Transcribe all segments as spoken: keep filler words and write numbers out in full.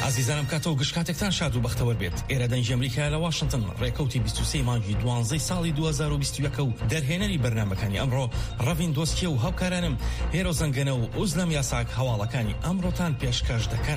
عزیزانم کاتۆ گشتکاتێکتان شاد و بەختەوەر بێت. ئێرە دەنج ئەمریکا لە واشنگتن ڕێکەوتی بیست و سێ مانگی دوانزەی ساڵی دوو هەزار و بیست و یەک و دەرهێنەری بەرنامەکانی ئەمڕۆ ڕەڤین دۆستکیە و هاوکارانم هێرۆ زەنگەنە و ئوزلەم یاساک هەواڵەکانی ئەمڕۆتان پێشکەش دەکەن.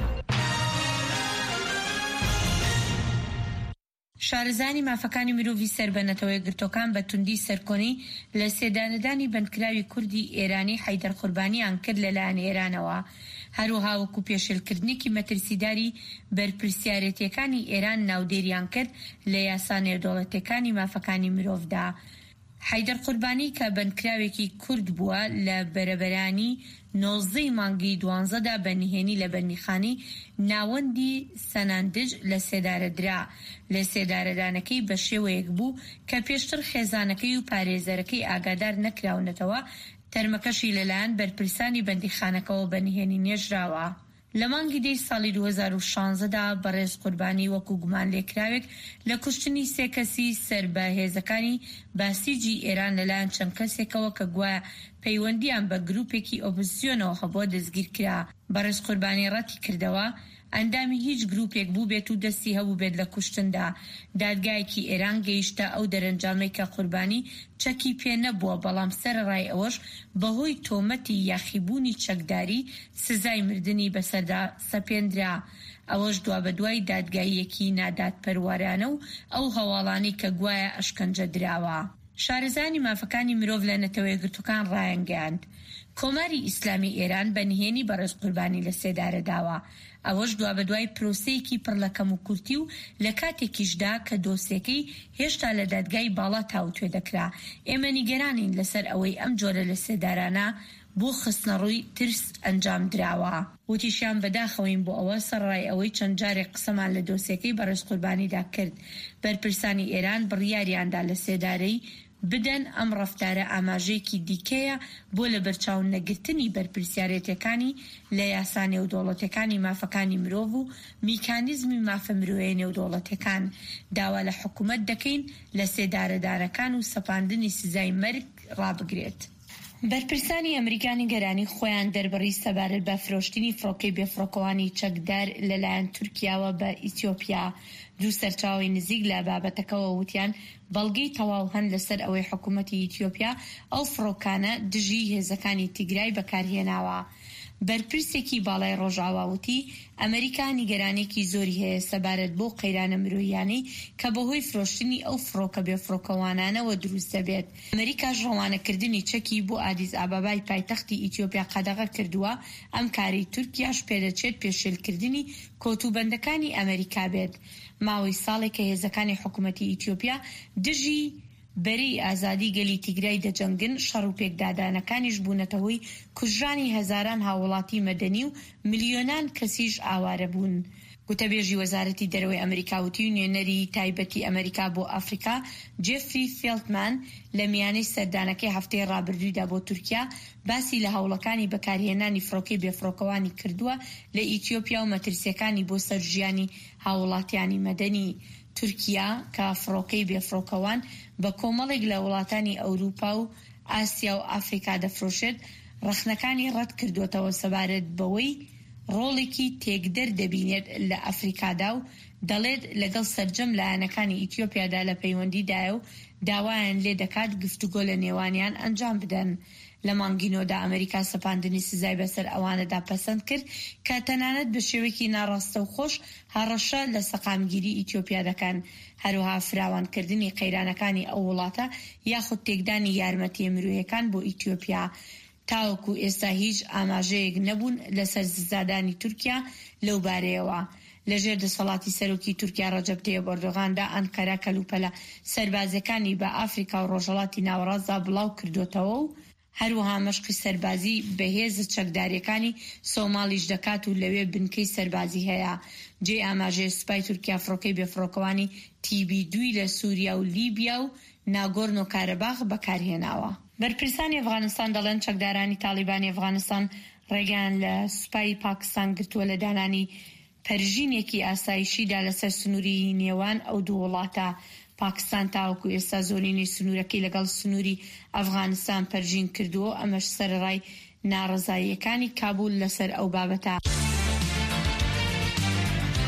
شارەزانی مافەکانی مرۆڤی سەربەنەتەوەی گرتوەکان بە توندی سەرکۆنی لە سێدانەدانی بەندکراوی کوردی ئێرانی حەیدەر قوربانییان کرد لەلایەن ئێرانەوە. هەروەها وەکو پێشێلکردنێکی مەترسیداری بەرپرسیارەتیەکانی ئێران ناودێریان کرد لە یاسا نێودەوڵەتیەکانی مافەکانی مرۆڤدا. حەیدەر قوربانی کە بەندکراوێکی کورد بووە لە بەرەبەرانی نۆزدەی مانگی دوانزەدا بەنهێنی لە بەرنیخانی ناوەندی سەناندج لە سێدارەدرا. لە سێدارەدانەکەی بە شێوەیەک بوو کە پێشتر خێزانەکەی و پارێزەرەکەی ئاگادار نەکراونەتەوە، تەرمەکەشی لەلایەن بەرپرسانی بەندیخانەکەەوە بەنهێنی نێژراوە. لە مانگی دەی ساڵی دوو هەزار و شانزەدا بەڕێز قوربانی وەکو گومان لێکراوێک لە کوشتنی سێ کەسی سەربەهێزەکانی باسیجی ئێران لەلایەن چەند کەسێکەوە کە گوایە پەیوەندیان بە گروپێکی ئۆپۆزیسیۆنەوە هەبووە دەستگیر کرا. بەڕێز قوربانی ڕەتی کردەوە ئەندامی هیچ گروپێک بوو بێت و دەستی هەبوو بێت لە کوشتندا. دادگایەکی ئێران گەیشتە ئەو دەرەنجامەی کە قوربانی چەکی پێ نەبووە، بەڵام سەرڕای ئەوەش بەهۆی تۆمەتی یاخیبوونی چەکداری سزای مردنی بەسەردا سەپێندرا. ئەوەش دوا بە دوای دادگاییەکی نادادپەروەرانە و ئەو هەواڵانی کە گوایە ئەشکەنجە دراوە. شارەزانی مافەکانی مرۆڤ لە نەتەوەی گرتوەکان ڕایانگەاند کۆماری ئیسلامی ئێران بەنهێنی بەڕێز قوربانی لە سێدارەداوە. ئەوەش دوا بە دوای پرۆسەیەکی پڕ لە کەم و کورتی و لە کاتێکیشدا کە دۆسیەکەی هێشتا لە دادگای باڵا تاوتوێ دەکرا. ئێمە نیگەرانین لەسەر ئەوەی ئەم جۆرە لە سێدارانە بۆ خستنە ڕووی ترس ئەنجام دراوە. وتیشیان بەداخەوەین بۆ ئەوە سەرڕای ئەوەی چەند جارێک قسەمان لە دۆسیەکەی بەڕێز قوربانیدا کرد. بەرپرسانی ئێران بڕیاریاندا لە سێدارەی بدەن ئەم ڕەفتارە ئاماژەیەکی دیکەیە بۆ لە بەرچاو نەگرتنی بەرپرسیارەتەکانی لە یاسا نێودەوڵەتیەکانی مافەکانی مرۆڤ و میکانیزمی مافە مرۆیی نێودەوڵەتیەکان. داوا لە حکوومەت دەکەین لە سێدارەدارەکان و سەپاندنی سزای مەرگ ڕابگرێت. بەرپرسانی ئەمریکانی گەرانی خۆیان دەربڕی سەبارەت بە فرۆشتنی فڕۆکەی بێفڕۆکەوانی چەکدار لەلایەن تورکیاوە بە ئیتیۆپیا. دوو سەرچاوی نزیک لە بابەتەکەەوە وتیان بەڵگەی تەواو هەن لەسەر ئەوەی حکوومەتی ئیتیۆپیا ئەو فڕۆکانە دژی هێزەکانی تیگرای بەکارهێناوە. بەرپرسێکی باڵای ڕۆژاواوتی ئەمریکا نیگەرانێکی زۆری هەیە سەبارەت بۆ قەیرانە مرۆییانەی کە بەهۆی فرۆشتنی ئەو فڕۆکە بێفڕۆکەوانانەوە دروست دەبێت. ئەمریکاش ڕەوانەکردنی چەکی بۆ ئادیس ئابابای پایتەختی ئیتیۆپیا قەدەغە کردووە. ئەم کاری تورکیاش پێدەچێت پێشێلکردنی کۆتوبەندەکانی ئەمریکا بێت. ماوەی ساڵێک کە هێزەکانی حکوومەتی ئیتیۆپیا دژی بەری ئازادی گەلی تیگرای دەجەنگن، شەڕ و پێکدادانەکانیش بوونەتەوەی کوژرانی هەزاران هاوڵاتی مەدەنی و ملیۆنان کەسیش ئاوارە بوون. گوتەبێژی وەزارەتی دەرەوەی ئەمریکاوتی و نوێنەری تایبەتی ئەمریکا بۆ ئەفریقا جێفری فێڵتمان لە میانەی سەردانەکەی هەفتەی ڕابردوویدا بۆ تورکیا باسی لە هەوڵەکانی بەکارهێنانی فڕۆکەی بێفڕۆکەوانی کردووە لە ئیتیۆپیا و مەترسیەکانی بۆ سەرژیانی هاوڵاتیانی مەدەنی. تورکیا کە فڕۆکەی بێفڕۆکەوان بە کۆمەڵێک لە وڵاتانی ئەوروپا و ئاسیا و ئافریقا دەفرۆشێت، ڕەخنەکانی ڕەت کردوێتەوە سەبارەت بەوەی ڕۆڵێکی تێکدەر دەبینێت لە ئەفریقادا و دەڵێت لەگەڵ سەرجەم لایەنەکانی ئیتیۆپیادا لە پەیوەندیدایە و داوایان لێ دەکات گفتوگۆ لە نێوانیان ئەنجام بدەن. لە مانگینۆدا ئەمریکا سەپاندنی سزای بەسەر ئەوانەدا پەسەند کرد کە تەنانەت بە شێوەیەکی ناڕاستە و خۆش هەڕەشە لە سەقامگیری ئیتیۆپیا دەکەن. هەروەها فراوانکردنی قەیرانەکانی ئەو وڵاتە یاخود تێکدانی یارمەتی مرۆییەکان بۆ ئیتیۆپیا. تاوەکو ئێستا هیچ ئاماژەیەک نەبوون لەسەر زادانی تورکیا لەو بارەیەوە. لەژێر دەسەڵاتی سەرۆکی تورکیا ڕەجەب تەییب ئەردۆغاندا ئەنکەرا کەلوپەلە سەربازەکانی بە ئافریقا و ڕۆژهەڵاتی ناوەڕاستدا بڵاو کردوتەوە و هەروەها مەشقی سەربازی بەهێز چەکداریەکانی سۆمالیش دەکات و لەوێ بنکەی سەربازی هەیە. جێ ئاماژەی سوپای تورکیا فڕۆکەی بێفڕۆکەوانی تیبی دوی لە سووریا و لیبیا و ناگۆرن و کارەباخ بەکارهێناوە. بەرپرسانی ئەفغانستان دەڵێن چەکدارانی تالیبانی ئەفغانستان ڕێگەیان لە سوپای پاکستان گرتووە لە دانانی پەرژینێکی ئاسایشیدا لەسەر سنووری نێوان ئەو دوو وڵاتە. پاکستان تاوەکو ئێستا زۆرینەی سنوورەکەی لەگەڵ سنووری ئەفغانستان پەرژین کردووە. ئەمەش سەرڕای ناڕەزاییەکانی کابول لەسەر ئەو بابەتە.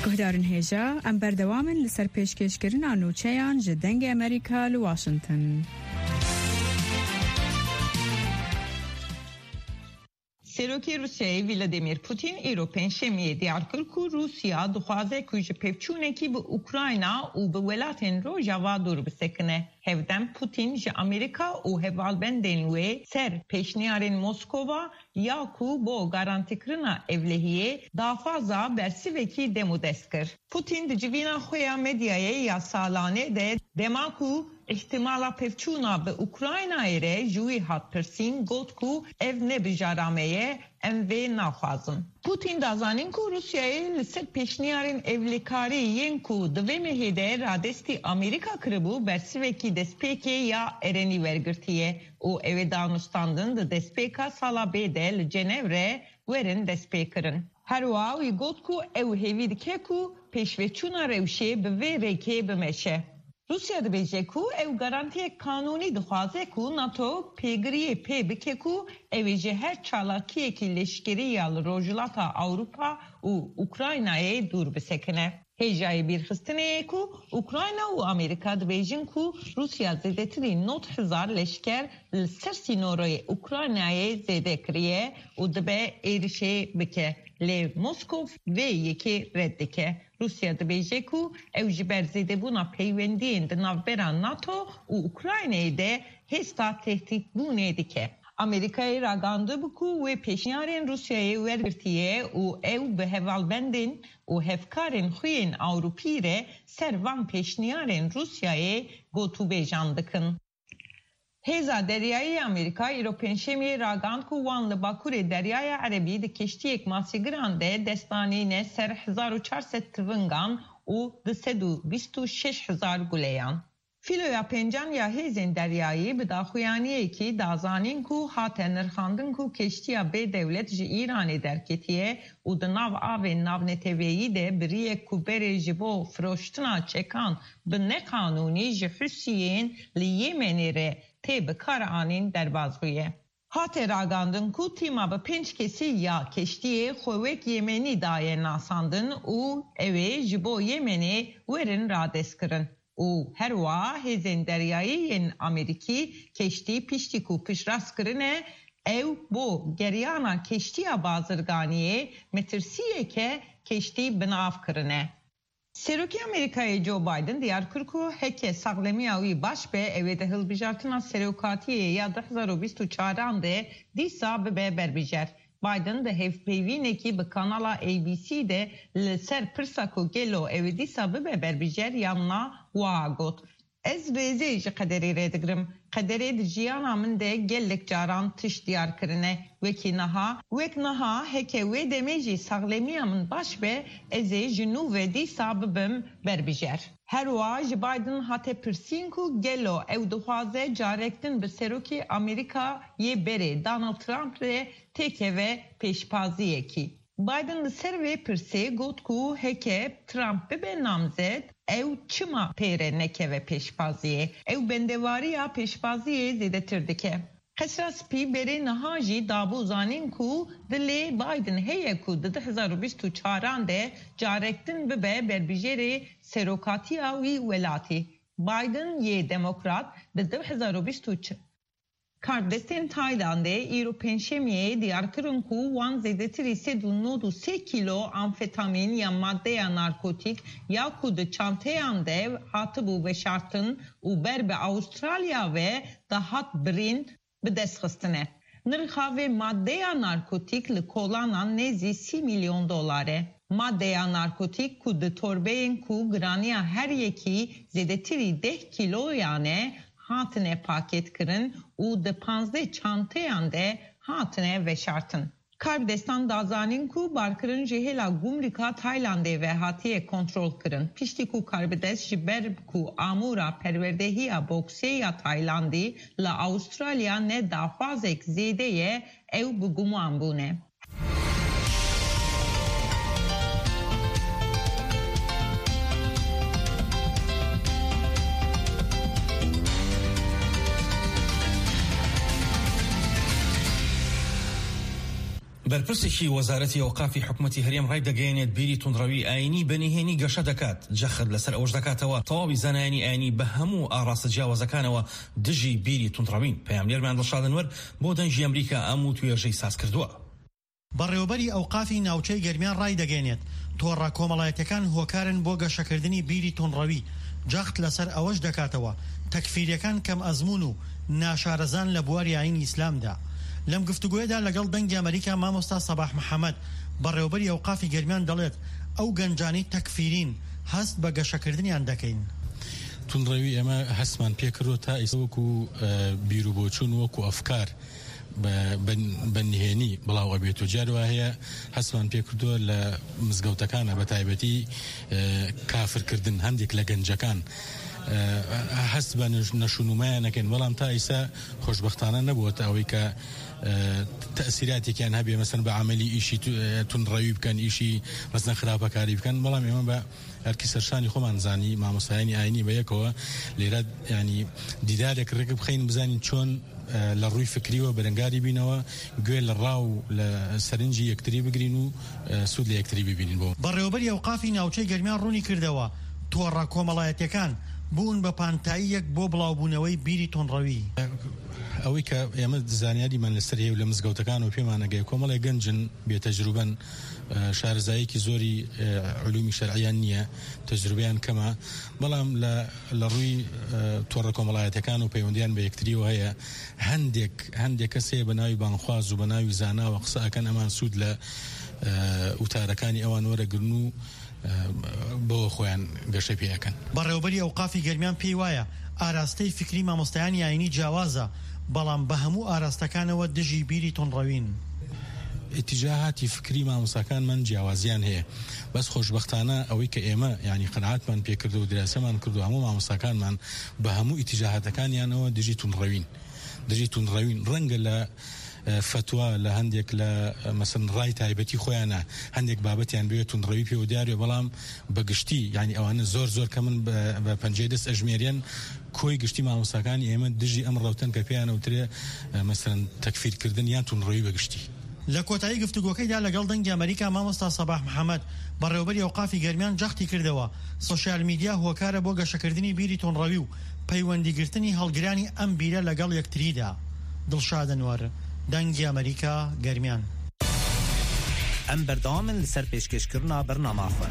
گهدارن هێژا ئەم بەردەوامن لەسەر پێشکەشکردنا نوچەیان ji dengê Amerîka li Washington. Serokê Rusyayê Vladimir Putin îro pênşemiyê diyar kir ku Rusya dixwaze ku ji pevçûnekî bi Ukrayna û bi welatên Rojava dûr bisekine. Hevdem Putin ji Amerîka û hevalbendên wê ser pêşniyarên Moskova ya ku bo garantîkirina evlehiyê daxwaza bersivekî demo dest kir. Putin di civîna xwe ya medyayê ya salane de dema ku ihtimala pevçûna bi Ukraynayê re ji wî hat pirsîn got ku ev ne bijarameye em vê naxwazin. Putin dazanîn ku Rusyayê li ser pêşniyarên evlîkarî yên ku di vê mehê de radestî Amerîka kiribû bersivekî destpêkê ya erenî wergirtiye û ev ê danûstandin di destpêka sala bê de li Cenev re werin destpêkirin. Her wiha wî got ku ew hêvî dike ku pêşveçûna rewşê bi vê rêkê bimeşe. Rusya dibêje ku ew garantiyek kanûnî dixwaze ku NATO pêgiriyê pê bike ku ew ê ji her çalakiyekî leşkerî ya li rojhilata Awropa û Ukraynayê dûr bisekine. Hêjayê bîrxistinê ku Ukrayna û Amerîka dibêjin ku Rusya zêdetirî nod hezar leşker li ser sînoreyê Ukraynayê zêde kiriye û dibe êrişê bike. Lê Moskov vê yekê red dike. Rusya dibêje ku ew ji ber zêdebûna peywendiyên di navbera NATO û Ukraynayê de hêsta tehdîtbûnê dike. Amerîkayê ragandibu ku wê pêşniyarên Rusyayê wergirtiye û ew bi hevalbendên û hevkarên xwe yên Awropî re ser van pêşniyarên Rusyayê gotûbêjan dikin. Hêza Deryayê Amerîka îro pênşemiyê ragand ku wan li Bakurê Deryaya Erebî di keştiyek masîgiran de destanîne ser hezar û çar sed tivingan û di sed û bîst û şeş hezar guleyan. Filoya pêncan ya hêzên deryayî bi daxuyaniyekî dazanîn ku hate nirxandin ku keştiya bê dewlet ji İranê derketiye û di nav avên navneteveyî de biriyek ku berê ji bo firoştina çekan bi neqanûnî ji Husiyên li Yemenê re tê bi kar anîn derbas bûye. Hate ragandin ku tîma bi pênc kesî ya keştiyê xwewek Yemenî daye nasandin û ew ê ji bo Yemenê werin radeskirin. û her wiha hêzên deryayî yên Amerîkî keştî piştî ku piştrast ew bo geriyana keştiya bazirganiyê metirsiyeke keştî binav kirine. Serokê Amerîkayê Joe Biden diyar kir ku heke saxlemiya wî baş be ew ê di hilbijartina serokatiyê ya di hezar û bîst û çaran de dîsa bibe berbijar. Biden de hevpeyvînekî bi kanala A B C de li ser pirsa ku gelo ew ê dîsa bibe berbijar yanna wiha got. Ez rêzê ji qederê rê digirim. Qederê di jiyana min de gelek caran tiş diyar kirine. Wekî niha, wek niha heke wê demê jî saxlemiya min baş be ez ê ji nû ve dîsa bibim berbijar. Her wiha ji Biden hate pirsîn ku gelo ew dixwaze carektin bi serokê Amerîkayê berê Donald Trump re têkeve pêşpaziyekî. Biden li ser vê pirsê got ku heke Trump bibe namzet ew çima pêre nekeve pêşpaziyê. Ew bendevariya pêşpaziyê zêdetir dike. Qesra spî berê niha jî dabû zanîn ku dilê Biden heye ku di hezar û bîst û çaran de carektin bibe berbijarê serokatiya wî welatî. Biden yê demokrat di hezar û bîst û Kardestên Taylandê îro pênşemiyê diyar kirin ku wan zêdetirî sed û nod û sê kîlo amfetamîn ya maddeya narkotik ya ku di çanteyan de hatibû veşartin û ber bi Avustralya ve da hat birîn bi destxistine. Nirxa vê maddeya narkotik li kolanan nêzî sî milyon dolar e. Maddeya narkotik ku di torbeyên ku giraniya her yekî zêdetirî deh kîloyan hatine paket kirin û di panzdeh çanteyan de hatine veşartin. Karbdestan dazanîn ku barkirin ji hêla Gumrîka Taylandê ve hatiye kontrol kirin. Piştî ku karbidest ji ber ku amûra perwerdehiya boksê ya Taylandî li Avustralya ne daxwazek zêde ye ew bi guman bûne. بەرپرسێکی وەزارەتی ئەوقافی حکوومەتی هەرێم ڕای دەگەیەنێت بیری توندڕەوی ئاینی بەنهێنی گەشە دەکات. جەخت لەسەر ئەوەش دەکاتەوە تەواوی زانایانی ئاینی بە هەموو ئاڕاستە جیاوازەکانەوە دژی بیری توندڕەوین. پەیاملێرمان دڵشادنوەر بۆ دەنگی ئەمریکا ئەم و توێژەی ساز کردووە. بەڕێوەبەری ئەوقافی ناوچەی گەرمیان ڕای دەگەێنێت تۆڕە کۆمەڵایەتەکان هۆکارن بۆ گەشەکردنی بیری توندڕەوی. جەخت لەسەر ئەوەش دەکاتەوە تەکفیریەکان کەم ئەزمون و ناشارەزان لە بواری ئاینی ئیسلامدا. لەم گفتوگوێدا لەگەڵ دەنگی ئەمریکا مامۆستا سەباح محەممەد بەڕێوەبەری ئەوقافی گەرمیان دەڵێت ئەو گەنجانی تەکفیرین هەست بە گەشەکردنیان دەکەین. توندڕەوی ئێمە هەستمان پێکردوە تا ئێستا وەکو بیرروبۆچوون وەکو ئەفکار بەنهێنی بڵاو ئەبێت و جاروا هەیە هەستمان پێکردووە لە مزگەوتەکانە بە تایبەتی کافرکردن هەندێک لە گەنجەکان هەست بە نەشونومایانەکەن، بەڵام تا ئیسا خۆشبەختانە نەبووەتە ئەوەی کە تەسیراتێکیان هەبێ مەسەن بە عملی ئیشی توندڕەوی بکەن، ئیشی مەسەن خراپەکاری بکەن. بەڵام ئێمە بە هەرکی سەرشانی خۆمان زانی مامۆستایانی ئاینی بە یەکەوە لێرە ینی دیدارێک ڕێک بخەین بزانین چۆن لە ڕووی فکریوە بەرەنگاری بینەوە گوێ لە ڕاو لە سەرنجی یەکتری بگرین و سوود لە یەکتری ببینین. بۆ بەڕێوەبەری ئەوقافی ناوچەی گەرمیان ڕوونی کردەوە تۆڕە کۆمەڵایەتەکان بوون بە پانتاییەک بۆ بڵاوبوونەوەی بیری توندڕەوی. ئەوەی کە ئێمە زانیاریمان لەسەر هەیە و لە مزگەوتەکان و پێمانەگەی کۆمەڵی گەنجن بێتەجروبەن، شارەزاییەکی زۆری علومی شەرعیان نییە، تەجروبیان کەمە، بەڵام لە ڕووی تۆڕە کۆمەڵایەتەکان و پەیوەندیان بە یەکتریەوە هەیە هەندێک هەندێک کەس هەیە بە ناوی بانخواز و بە ناوی زاناوە قسە ئەکەن ئەمان سوود لە وتارەکانی ئەوان وەرەگرن و بۆ خۆیان گەشە پێیەکەن. بەڕێوەبەری ئەوقافی گەرمیان پێی وایە ئاراستەی فکری مامۆستایانی ئاینی جیاوازە، بەڵام بە هەموو ئاراستەکانەوە دژی بیری توندڕەوین. اتجاهاتی فکری مامۆستاکانمان جیاوازیان هەیە، بەس خۆشبەختانە ئەوەی کە ئێمە یعنی قەناعەتمان پێکردو و دراسەمان کردو هەموو مامۆستاکانمان بە هەموو اتجاهاتەکانیانەوە دژی توندڕەوین دژی توندڕەوین. ڕەنگە لە فتووا لە هەندێک لە مەسەن ڕای تایبەتی خۆیانە هەندێک بابەتیان بێت توندڕەوی پێ و دیارێ، بەڵام بەگشتی یعنی ئەوانە زۆر زۆر کە من بە پەنجەی دەست ئەژمێریان کۆی گشتی مامۆستاکانی ئێمە دژی ئەم ڕەوتن کە پێیان وترێ مەسەن تەکفیرکردن یان توندڕەوی بەگشتی. لە کۆتایی گفتوگۆکەیدا لەگەڵ دەنگی ئەمریکا مامۆستا سەباح محەممەد بەڕێوەبەری ئەوقافی گەرمیان جەختی کردەوە سۆشیال میدیا هۆکارە بۆ گەشەکردنی بیری توندڕەوی و پەیوەندیگرتنی هەڵگرانی ئەم بیرە لەگەڵ یەکتریدا. دڵشادنوەر، دەنگی ئەمریکا گەرمیان. ئەم بەردەوامن لەسەر پێشکەشکردنا بەرنامەخۆ.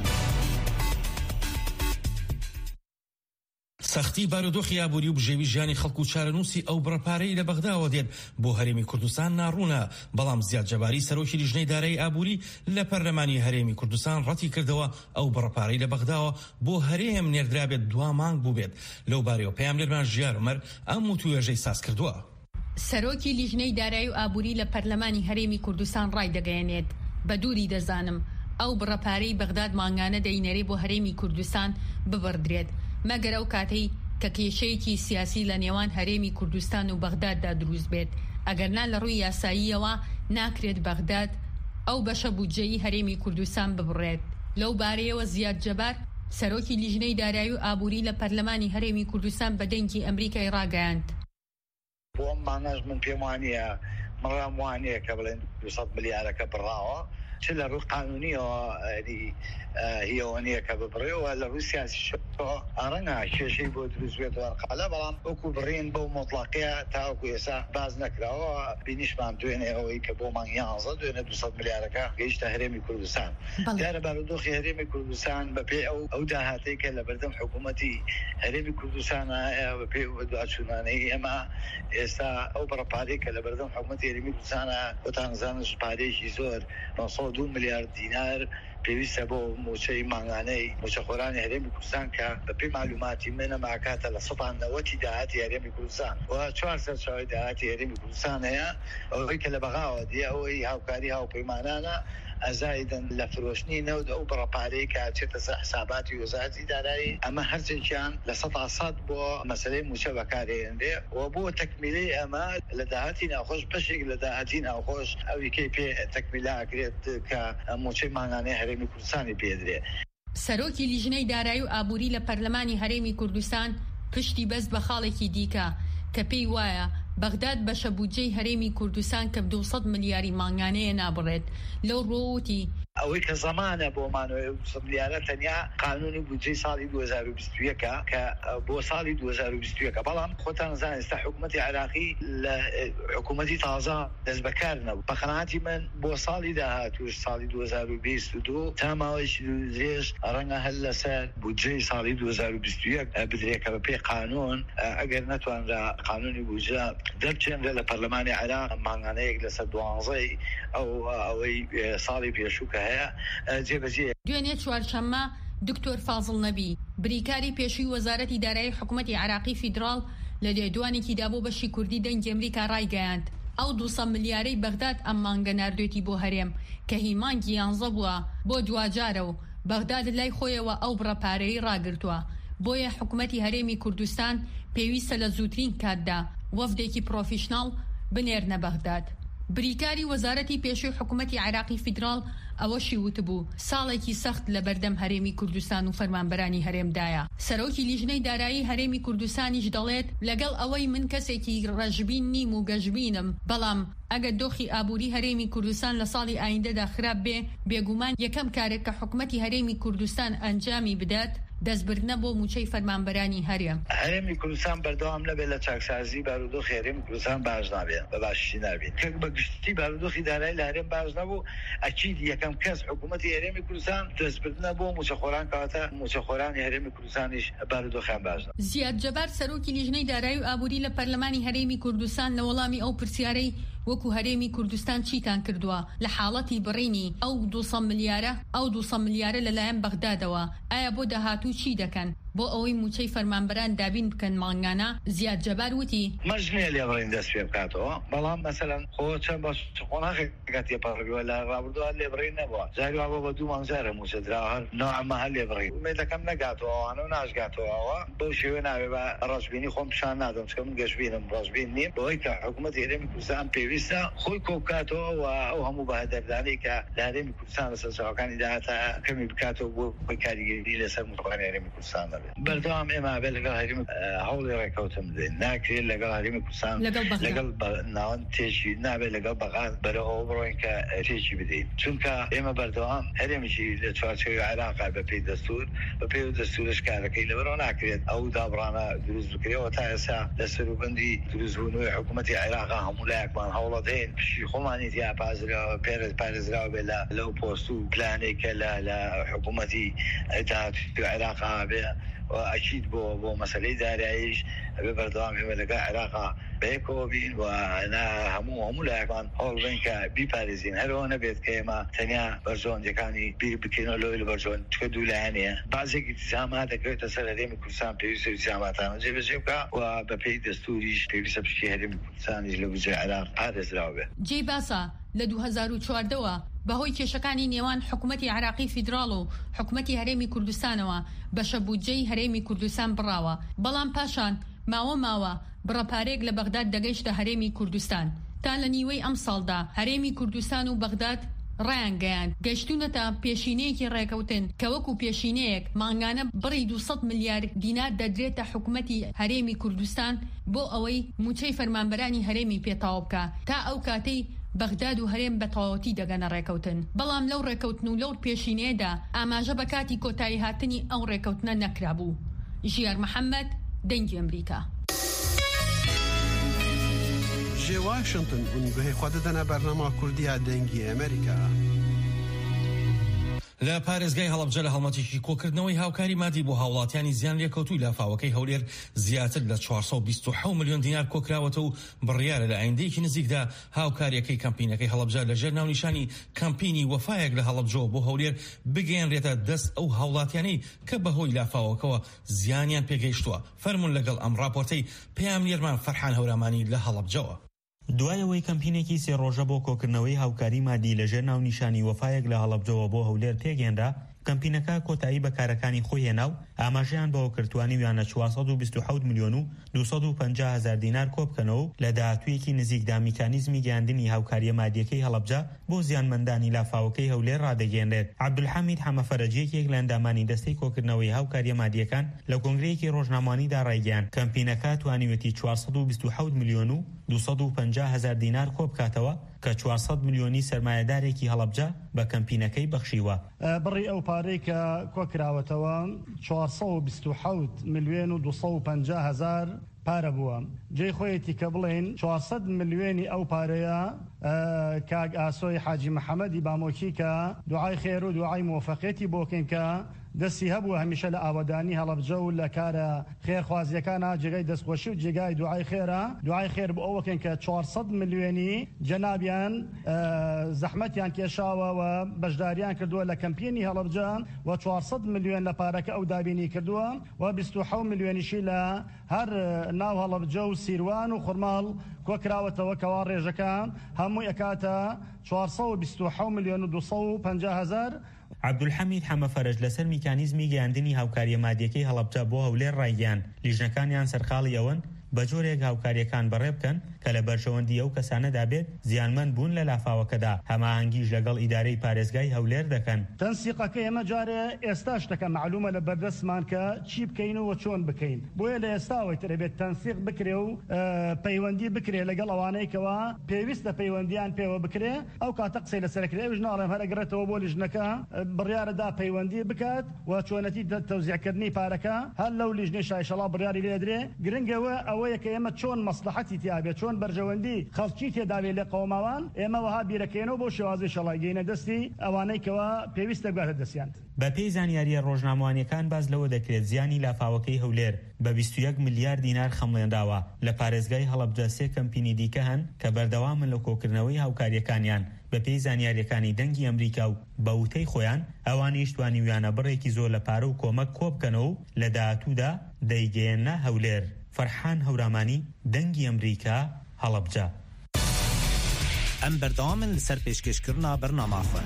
سەختی بارودۆخی ئابووری و بژێوی ژیانی خەڵک و چارەنووسی ئەو بڕەپارەی لە بەغداوە دێت بۆ هەرێمی کوردستان ناڕوونە، بەڵام زیاد جەباری سەرۆکی لیژنەی دارایی ئابووری لە پەرلەمانی هەرێمی کوردستان ڕەتی کردەوە ئەو بڕەپارەی لە بەغداوە بۆ هەرێم نێردرابێت دوا مانگ بوو بێت. لەو بارەوە پەیاملێرمان ژیار عومەر ئەم و توێژەی ساز کردووە. سەرۆکی لیژنەی دارایی و ئابووری لە پەرلەمانی هەرێمی کوردستان ڕای دەگەیەنێت بە دووری دەزانم ئەو بڕەپارەی بەغداد مانگانە دەینەرێ بۆ هەرێمی کوردستان ببڕدرێت، مەگەر ئەو کاتەی کە کێشەیەکی سیاسی لە نێوان هەرێمی کوردستان و بەغداددا دروست بێت، ئەگەرنا لە ڕووی یاساییەوە ناکرێت بەغداد ئەو بەشە بودجەی هەرێمی کوردستان ببڕێت. لەو بارەیەوە زیاد جەبار سەرۆکی لیژنەی دارایی و ئابووری لە پەرلەمانی هەرێمی کوردستان بە دەنگی ئەمریکای ڕاگەیاند. بۆ ئەم مانەش من پێم وانییە مەڕام وانەیە کە بڵێن دووسەد ملیارەکە بڕاوە، چ لە ڕووی قانونیەوە هیەوە نییە کە ببڕێەوە، لە ڕووی سیاسی ئەڕەنگە کێشەی بۆ دروست بێتەوە قالە، بەڵام وەکو بڕین بەو مۆتڵاقەیە تاوەکو ئێستا باز نەکراوە. بینیشمان دوێنێ ئەوەی کە بۆ مانگ یانزە دوێنێ دووسەد ملیارەکە گەیشتە هەرێمی کوردستان. دیارە بارودۆخی هەرێمی کوردستان بەپێ ئەو ئەو داهاتەی کە لە بەردەم حکوومەتی هەرێمی کوردستانە بەپێ دوچوونانەی ئێمە ئێستا ئەو بڕەپارەی کە لە بەردەم حکوومەتی هەرێمی کوردستانە بۆتانزانە سوپارێکی زۆر نۆ سەد و دوو ملیار دینار پێویستە بۆ موچەی مانگانەی موچەخۆرانی هەرێمی کوردستان کە بەپێی معلوماتی منە ماکاتە لە سەد و نەوەتی داهاتی هەرێمی کوردستان و چوار سەرچاوی داهاتی هەرێمی کوردستان هەیە. ئەوەی کە لە بەغاوە دی ئەوەی هاوکاری هاوپەیمانانە ئەزایدن لە فرۆشتنی نەود ئەو بڕەپارەی کە چێتە سەر حساباتی وەزارەتی دارایی، ئەمە هەرچێکیان لە سەد سەد بۆ مەسەلەی موچە بەکارهێنرێ و بۆ تەکمیلەی ئەمە لە داهاتی ناوخۆش بەشێک لە داهاتی ناوخۆش ئەوی کەی پێ تەکمیلاکرێت کە موچەی مانگانەی هەرێمی کوردستانی پێدرێ. سەرۆکی لیژنەی دارایی و ئابووری لە پەرلەمانی هەرێمی کوردستان پشتی بەست بە خاڵێکی دیکە کە پێی وایە بەغداد بەشە بودجەی هەرێمی کوردستان کە دووسەد ملیاری مانگانەیە نابڕێت لەو ڕۆوتی ئەوەی کە زەمانە بۆمانەوە ملیارە تەنیا قانونی بودجەی ساڵی دوو هەزار و بیست و یەک کە بۆ ساڵی دوو هەزار و بیست و یەک بەڵام خۆتان زانین ئێستا حکوومەتی عێراقی لە حکوومەتی تازە دەست بەکار نەبوو. بە قەناعەتی من بۆ ساڵی داهاتووش ساڵی دوو هەزار و بیست و دوو تا ماوەیەکی درێژ ڕەنگە هەر لەسەر بودجەی ساڵی دوو هەزار و بیست و یەک بدرێت کە بە پێی قانون ئەگەر نەتوانرا قانونی بودجە دەرچێنرێت لە پەرلەمانی عێراق مانگانەیەک لەسەر دوانزەی ئەو ئەوەی ساڵی پێشوو کە هەیە جێبەجێ. دوێنێ چوارشەممە دکتۆر فازڵ نەبی بریکاری پێشووی وەزارەتی دارایی حکوومەتی عێراقی فیدراڵ لە لێدوانێکیدا بۆ بەشی کوردی دەنگی ئەمریکا ڕایگەیاند ئەو دووسەد ملیارەی بەغداد ئەم مانگە ناردوێتی بۆ هەرێم کە هی مانگی یانزە بووە بۆ دوجارە و بەغداد لای خۆیەوە ئەو بڕەپارەی ڕاگرتووە. بۆیە حکوومەتی هەرێمی کوردستان پێویستە لە زووترین کاتدا وەفدێکی پرۆفیشناڵ بنێرنە بەغداد. بریکاری وەزارەتی پێشووی حکوومەتی عێراقی فیدراڵ ئەوەشی وتبوو ساڵێکی سەخت لە بەردەم هەرێمی کوردستان و فەرمانبەرانی هەرێمدایە. سەرۆکی لیژنەی دارایی هەرێمی کوردستانیش دەڵێت لەگەڵ ئەوەی من کەسێکی ڕەشبین نیم و گەشبینم، بەڵام ئەگەر دۆخی ئابووری هەرێمی کوردستان لە ساڵی ئایندەدا خراپ بێ بێگومان یەکەم کارێک کە حکوومەتی هەرێمی کوردستان ئەنجامی بدات دەستبردنە بۆ موچەی فەرمانبەرانی هەرێم. هەرێمی کوردستان بەردەوام نەبێت لە چاکسازی بارودۆخی هەرێمی کوردستان باش نابێت بە باشی نابێت کە بەگشتی بارودۆخی دارایی لە هەرێم باش نەبوو ئەکید یەکەم کەس حکوومەتی هەرێمی کوردستان دەستبردنە بۆ موچەخۆران کەواتە موچەخۆرانی هەرێمی کوردستانیش بارودۆخیان باش نەبوو. زیاد جەبار سەرۆکی لیژنەی دارایی و ئابووری لە پەرلەمانی هەرێمی کوردستان لە وەڵامی ئەو پرسیارەی وەکو هەرێمی کوردستان چیتان کردووە لە حاڵەتی بڕینی ئەو دووسەد ملیارە ئەو دووسەد ملیارە لەلایەن بەغدادەوە ئایا بۆ داهاتوو چی دەکەن بۆ ئەوەی موچەی فەرمانبەران دابین بکەن مانگانە؟ زیاد جەبار وتی مەژنێ لێبڕین دەست پێ بکاتەوە، بەڵام مەسەلەن خۆ چەند باش قۆناغێکات تێپەڕبیوە لە ڕابردووە لێبڕین نەبووە جاری وا بۆ دوو مانگجارە موچە درا هەر نۆعەمە هەر لێبڕین ومێدەکەم نەگاتەوە ئەوانە و ناشگاتەوەەوە بەو شێوێ ناوێ بە ڕەشبینی خۆم پیشان نادەم چکە من گەشتبینم ڕەشبین نیم بۆی کە حکوومەتی هەرێمی کوردستان پێویستە خۆی کۆبکاتەوە و ئەو هەموو بەهەدەردانی کە لە هەرێمی کوردستان لەسەر چاوەکانی داهاتە کەمی بکاتەوە بۆ خۆی کاریگەری لەسەر موچەخۆرانی هەرێمی کوردستان دەبێت. بەردەوام ئێمە بێ لەگەڵ هەرێمی هەوڵی ڕێکەوتن بدەین، ناکرێت لەگەڵ هەرێمی کوردستان لەگەڵ ناوەند تێکی نابێت لەگەڵ بەغاد بەرەوەوە بڕۆین کە تێکی بدەین، چونکە ئێمە بەردەوام هەرێمیشی لە چوارچێوی عێراقا بەپێی دەستور بەپێی دەستورش کارەکەی لەبەرەوە ناکرێت ئەو دابڕانە دروست بکرێەوە تا ئێستا لە سەروبەندی دروستبوونەوەی حکوومەتی عێراقا هەموو لایەکمان هەوڵە دەین پشی خۆمانی تیا پازراوە پێرە پارێزراوە بێ لەو پۆست و پلانێک کە لە حکوومەتی داهاتووی عێراقا بێ ئەکید بۆ بۆ مەسەلەی داراییش ئەبێ بەردەوام ئێمە لەگەڵ عێراقا بەیەکەوە بین و هەموو هەموو لایەکمان هەوڵ بین کە بیپارێزین هەرەوە نەبێت کە ئێمە تەنیا بەرژەوەندەکانی بیر بکەینەوە لەوەی لە بەرژەوەند چکە دوو لایەنەیە بازێکی تیزامات دەکرێتە سەر هەرێمی کوردستان پێویستە تیزاماتانە جێبەجێ بکە و بەپێی دەستوریش پێویستە پشتی هەرێمی کوردستانیش لە بودجەی عێراق پارێزراوە بێت. جێی باسە لە دوو هەزار و چواردەوە بەهۆی کێشەکانی نێوان حکوومەتی عێراقی فیدراڵ و حکوومەتی هەرێمی کوردستانەوە بەشە بودجەی هەرێمی کوردستان بڕاوە، بەڵام پاشان ماوە ماوە بڕەپارێک لە بەغداد دەگەیشتە هەرێمی کوردستان تا لە نیوەی ئەم ساڵدا هەرێمی کوردستان و بەغداد ڕیان گەیاند گەشتونەتە پێشینەیەکی ڕێکەوتن کە وەکو پێشینەیەک مانگانە بڕی دووسەد ملیار دینار دەدرێتە حکوومەتی هەرێمی کوردستان بۆ ئەوەی موچەی فەرمانبەرانی هەرێمی پێتاو بکە تا ئەو کاتەی بەغداد و هەرێم بە تەواوەتی دەگەنە ڕێکەوتن، بەڵام لەو ڕێکەوتن و لەو پێشینەیەدا ئاماژە بە کاتی کۆتایی هاتنی ئەو ڕێکەوتنە نەکرابوو. ژیار محەممەد دەنگی ئەمریکا. جێ واشنگتن هون گوهی خوا دەدەنە بەرنامە کوردیە دەنگی ئەمریکا. لە پارێزگای هەڵەبجە لە هەڵمەتێکی کۆکردنەوەی هاوکاری مادی بۆ هاوڵاتیانی زیان لێکەوتووی لە فاوەکەی هەولێر زیاتر لە چوارسەد و بیست و حەوت ملیۆن دینار کۆکراوەتە و بڕیارە لە ئایندەیەکی نزیکدا هاوکاریەکەی کەمپینەکەی هەڵەبجە لەژێر ناونیشانی کەمپینی وەفایەک لە هەڵەبجەوە بۆ هەولێر بگەیەنرێتە دەست ئەو هاوڵاتیانەی کە بەهۆی لافاوەکەوە زیانیان پێگەیشتووە. فەرمون لەگەڵ ئەم راپۆرتەی پەیامنێرمان فەرحان هەورامانی لە هەڵەبجەوە. دوایەوەی کەمپینێکی سێ ڕۆژە بۆ کۆکردنەوەی هاوکاری مادی لەژێر ناونیشانی وەفایەک لە هەڵەبجەوە بۆ هەولێر پێگەێنرا، کەمپینەکە کۆتایی بەکارەکانی خۆی هێناو ئاماژەیان بەوە کردوانی ویانە چوارسەد و بیست و حەوت میلیۆن و دووسەد و پەنجا هەزار دینار کۆبکەنەوە لە داهاتوویەکی نزیکدا میکانیزمی گەیاندنی هاوکاریە مادیەکەی هەڵەبجە بۆ زیانمەندانی لافاوەکەی هەولێر ڕادەگەێنرێت. عەبدولحەمید حەمەفەرەجیەکێک لە ئەندامانی دەستەی کۆکردنەوەی هاوکاریە مادیەکان لە کۆنگرەیەکی ڕۆژنامەوانیدا ڕایگەیاند کەمپینەکە توانیوێتی چوارسەد و بیست و حەوت میلیۆن و دووسەد و پەنجا هەزار دینار کۆبکاتەوە کە چوارسەد میلیۆنی سەرمایەدارێکی هەڵەبجە بە کەمپینەکەی بەخشیوە. بڕی ئەو پارەی کە کۆکراوەتەوە چوارسەد و بیست و حەوت میلیۆن و دووسەد و پەنجا هەزار پارە بووە. جێی خۆیەتی کە بڵێن چوارسەد میلیۆنی ئەو پارەیە کاگ ئاسۆی حاجی محەممەدی بامۆکی کە دوعای خێر و دوعای موفەقێتی بۆکەین کە دەستی هەبووە هەمیشە لە ئاوەدانی هەڵەبجە و لە کارە خێرخوازیەکانە جێگای دەستخۆشی و جێگای دوعای خێرە دوعای خێر بۆ ئەوەکەن کە چوارسەد میلیۆنی جەنابیان زەحمەتیان کێشاوە و بەشداریان کردووە لە کەمپینی هەڵەبجە و چوارسەد میلیۆن لە پارەکە ئەو دابینی کردووە و بیست و حەوت میلیۆنیشی لە هەر ناو هەڵەبجە و سیروان و خورماڵ کۆکراوەتەوە کەوا ڕێژەکان هەمووی ئەکاتە چوارسەد و بیست و حەوت میلیۆن و دووسەد و پەنجا هەزار. عەبدولحەمید حەمەفەرەج لەسەر میکانیزمی گەیاندنی هاوکاریە مادیەکەی هەڵەبجە بۆ هەولێر ڕایگەیاند لیژنەکانیان سەرقاڵی ئەوەن بە جۆرێک هاوکاریەکان بەڕێ بکەن کە لە بەرژەوەندی ئەو کەسانەدا بێت زیانمەند بوون لە لافاوەکەدا هەماهەنگیش لەگەڵ ئیدارەی پارێزگای هەولێر دەکەن. تەنسیقەکە ئێمە جارێ ئێستا شتەکە معلومە لە بەردەستمان کە چی بکەین و چۆن بکەین بۆیە لە ئێستاوەی ترە بێت تەنسیق بکرێ و پەیوەندی بکرێ لەگەڵ ئەوانەیەکەوە پێویستە پەیوەندیان پێوە بکرێ ئەو کاتە قسەی لەسەرکرێ ئەوش ناڵێم هەرەگرێتەوە بۆ لیژنەکە بڕیارەدا پەیوەندی بکات و چۆنەتی تەوزیعکردنی پارەکە هەر لەو لیژنەی شایشەڵا بڕیاری لێدرێ گرنگەوە ئەوەیە کە ئێمە چۆن مەسلحەتی تیابێت چۆن بەرژەوەندی خەڵکی تێداوێت لە قەوماوان ئێمە وەها بیرەکەینەوە بۆ شێوازی شەڵایگەینە دەستی ئەوانەی کەوا پێویستە بگاتە دەستیان. بە پێی زانیاریە ڕۆژنامەوانیەکان باز لەوە دەکرێت زیانی لافاوەکەی هەولێر بە بیست و یەک ملیار دینار خەمڵێنداوە لە پارێزگای هەڵەبجە سێ کەمپینی دیکە هەن کە بەردەوامن لە کۆکردنەوەی هاوکاریەکانیان بە پێی زانیاریەکانی دەنگی ئەمریکا و بە وتەی خۆیان ئەوانیش توانی ویانە بڕێکی زۆر لە پارە و کۆمەک کۆبکەنەوە لە داهاتوودا دەیگەێنە هەولێر. فەرحان هەورامانی دەنگی ئەمریکا هەڵەبجە. ئەم بەردەوامن لەسەر پێشکەشکردنا بەرنامەخۆن.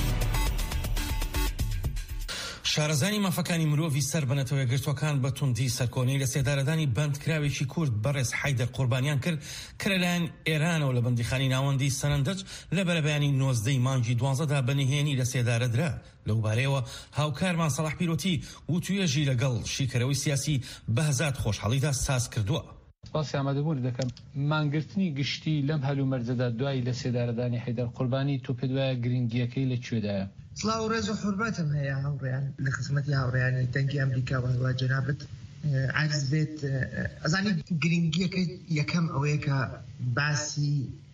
شارەزانی مافەکانی مرۆڤی سەر بنەتەوە گرتوەکان بە توندی سەرکۆنەی لە سێدارەدانی بەندکراوێکی کورد بەڕێز حەیدەر قوربانیان کرد کە لەلایەن ئێرانەوە لە بەندیخانی ناوەندی سەرەندەج لە بەرەبەیانی نۆزدەی مانگی دوانزەدا بەنهێنی لە سێدارە درا. لەو بارەیەوە هاوکارمان سەڵاح پیرۆتی وتوێژی لەگەڵ شیکەرەوەی سیاسی بەهزاد خۆشحاڵیدا ساز کردووە. باسی ئامادەبوونی دەکەم مانگرتنی گشتی لەم هەلومەرجەدا دوای لە سێدارەدانی حەیدەر قوربانی تۆ پێ دوایە گرنگیەکەی لەکوێدایە؟ سڵاو و ڕێز و حورمەتم هەیە هەوڕێیان لە خزمەتی هاوڕێیانی دەنگی ئەمریکا وهەڵا جەنابەت عاجز بێت ئەزانی گرنگیەکە یەکەم ئەوەیە کە باسی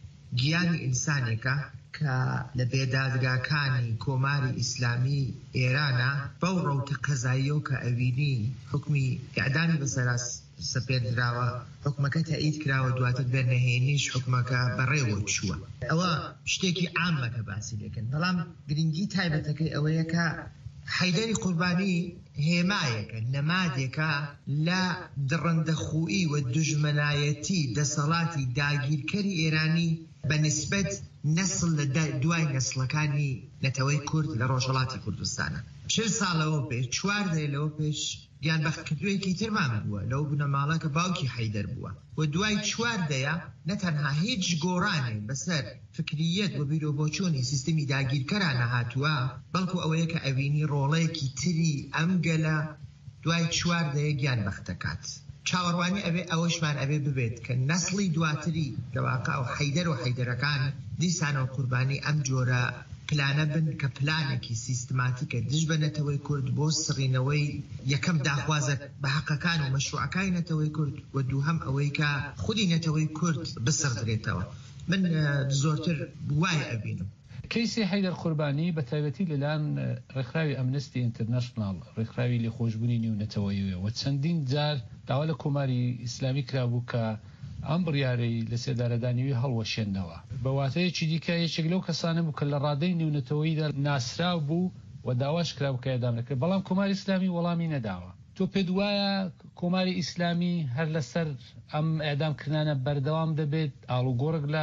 گیانی ئینسانێکە کە لە بێدادگاکانی کۆماری ئیسلامی ئێرانە بەو ڕەوتە قەزاییەوە کە ئەوینی حکمی ئیعدامی بەسەراس سەپێردراوە حکومەکە تایید کراوە دواتر بەرنەهێنیش حکومەکە بەڕێوە چووە. ئەوە شتێکی عامەکە باسی دەکەن بەڵام گرنگی تایبەتەکەی ئەوەیە کە حەیدەری قوربانی هێمایەکە نەمادێکە لە دڕندەخوئی و دژمنایەتی دەسەڵاتی داگیرکەری ئێرانی بە نسبەت نەسڵ لە دوای نەسڵەکانی نەتەوەی کورد لە ڕۆژهەڵاتی کوردستانە. چل ساڵەوە پێش چوار دەی لەوە پێش گیان بەختکردوویەکی ترمان بووە لەو بنەماڵەکە باوکی حەیدەر بووە و دوای چوار دەیە نەتەنها هیچ گۆڕانێ بەسەر فکریەت و بیرۆبۆچوونی سیستمی داگیرکەرانە هاتووە بەڵکو ئەوەیە کە ئەوینی ڕۆڵەیەکی تری ئەم گەلە دوای چوار دەیە گیان بەختەکات. چاوەڕوانی ئەبێ ئەوەشمان ئەبێ ببێت کە نەسڵی دواتری دەواقع و حەیدەر و حەیدەرەکان دیسانەوە قوربانی ئەم جۆرە پلانە بن کە پلانێکی سیستماتیکە دژ بە نەتەوەی کورد بۆ سڕینەوەی یەکەم داخوازە بە حەقەکان و مەشروعەکانی نەتەوەی کورد و دووهەم ئەوەی کە خودی نەتەوەی کورد بسڕدرێتەوە. من زۆرتر وای ئەبینم. کەیسی حەیدەر قوربانی بە تایبەتی لەلایەن ڕێکخراوی ئەمنستی ئینتەرنەشناڵ ڕێکخراوی لێخۆشبوونی نێونەتەوەییە و چەندین جار داوا لە کۆماری ئیسلامی کرابوو کە ئەم بڕیارەی لە سێدارەدانیوی هەڵوەشێننەوە بە واتەیەکی دیکە یەکێک لەو کەسانە بوو کە لە ڕادەی نێونەتەوەییدا ناسراو بوو و داواش کراو کە ئێدام دەکرد بەڵام کۆماری ئیسلامی وەڵامی نەداوە. تۆ پێ دوایە کۆماری ئیسلامی هەر لەسەر ئەم ئێدامکردانە بەردەوام دەبێت ئاڵوگۆڕێک لە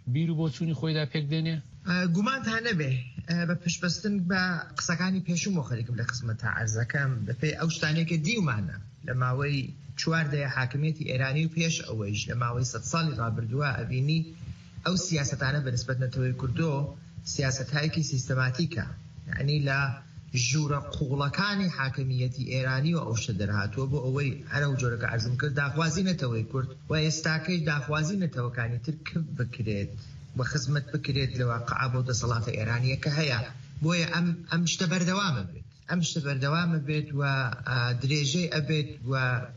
بیر و بۆچوونی خۆیدا پێک دێنێ؟ گومانتان نەبێ بە پشتبەستن بە قسەکانی پێشوم خەریکم لە قسمەتە عەرزەکەم بەپێی ئەو شتانێکە دیومانە لە ماوەی چواردەیە حاکمیەتی ئێرانی و پێش ئەوەیش لە ماوەی سەد ساڵی ڕابردووە ئەبینی ئەو سیاسەتانە بەنسبەت نەتەوەی کوردۆ سیاسەتایەکی سیستەماتیکە، یعنی لە ژوورە قوڵەکانی حاکمیەتی ئێرانی و ئەو شتە دەرهاتووە بۆ ئەوەی هەرە و جۆرەکە عەرزم کرد داخوازی نەتەوەی کورد و ئێستاکەی داخوازی نەتەوەکانی تر کف بکرێت و خزمەت بکرێت لە واقعە بۆ دەسەڵاتە ئێرانیەکە هەیە. بۆیە ئەم ئەم شتە بەردەوامە بێت ئەم شتە بەردەوامە بێت و درێژەی ئەبێت و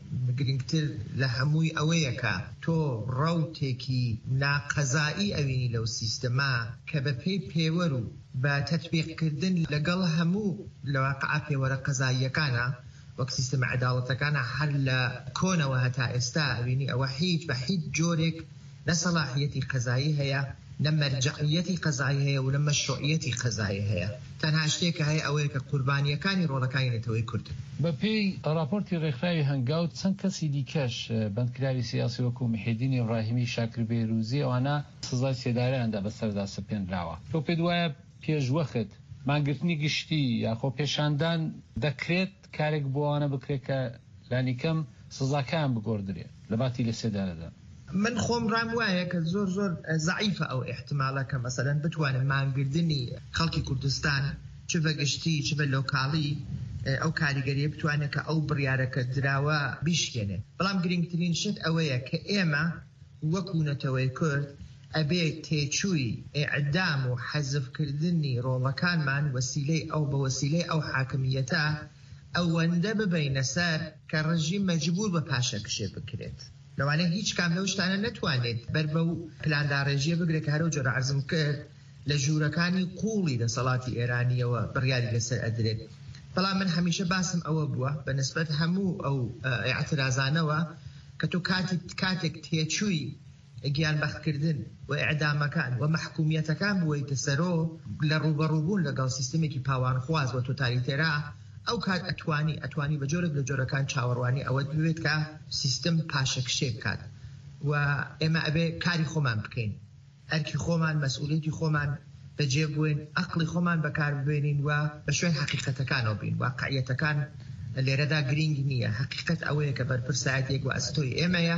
گرنگتر لە هەمووی ئەوەیەکە تۆ ڕەوتێکی ناقەزایی ئەوینی لەو سیستەما کە بە پێی پێوەر و بە تەطبیقکردن لەگەڵ هەموو لە واقعە پێوەرە قەزاییەکانە وەک سیستەمە عەداڵەتەکانە هەر لە کۆنەوە هەتا ئێستا ئەوینی ئەوە هیچ بە هیچ جۆرێک نە سەلاحیەتی قەزایی هەیە، نە مەرجعیەتی قەزایی هەیە و نە مەشروعیەتی قەزایی هەیە. تەنها شتێکە هەیە ئەوەیە کە قوربانیەکانی ڕۆڵەکانی نەتەوەی کوردن. بە پێی راپۆرتی ڕێکخراوی هەنگاوت چەند کەسی دیکەش بەندکراوی سیاسی وەکو محیدین ئیبراهیمی، شاکر بێروزی ئەوانە سزای سێدارەیاندا بەسەردا سپێنراوە. تۆ پێت وایە پێشوەخت مانگرتنی گشتی یاخۆ پێشاندان دەکرێت کارێک بۆوانە بکرێت کە لانیکەم سزاکان بگۆڕدرێت لە باتی لە سێدارەدا؟ من خۆم ڕام وایە کە زۆر زۆر زەعیفە ئەو احتمالە کە مەسەلەن بتوانن مانگردنی خەڵکی کوردستان چ بە گشتی چ بە لۆکاڵی ئەو کاریگەریە بتوانێت کە ئەو بڕیارەکە دراوە بیشکێنێ. بەڵام گرنگترین شت ئەوەیە کە ئێمە وەکو نەتەوەی کورد ئەبێ تێچووی ئیعدام و حەزفکردنی ڕۆڵەکانمان وەسیلەی ئەو بە وەسیلەی ئەو حاکمیەتە ئەوەندە ببینە سەر کە ڕژیم مەجبور بە پاشەکشێ بکرێت. لەوانەیە هیچ کام لەو شتانە نەتوانێت بەر بە و پلانداڕێژیە بگرێت کە هەرە و جۆرە عەرزم کرد لە ژوورەکانی قوڵی دەسەڵاتی ئێرانیەوە بڕیاری لەسەر ئەدرێت. بەڵام من هەمیشە باسم ئەوە بووە بە نسبەت هەموو ئەو ئاعترازانەوە کە تۆ کاتێک تێچووی گیانبەختکردن و ئیعدامەکان و مەحکومیەتەکان بوویتە سەرۆ لە ڕوبەڕووبوون لەگەڵ سیستمێکی پاوانخواز و تۆتالیتێرا، ئەو کات ئەتوانی ئەتوانی بە جۆرێک لە جۆرەکان چاوەڕوانی ئەوە بوێت کە سیستم پاشەکشێ بکات و ئێمە ئەبێ کاری خۆمان بکەین، ئەرکی خۆمان، مەسئولیەتی خۆمان بەجێ بووین، ئەقڵی خۆمان بەکار ببێنین و بە شوێن حەقیقەتەکانەوە بین. واقعیەتەکان لێرەدا گرنگ نییە. حەقیقەت ئەوەیە کە بەرپرسایەتێک و ئەستۆی ئێمەیە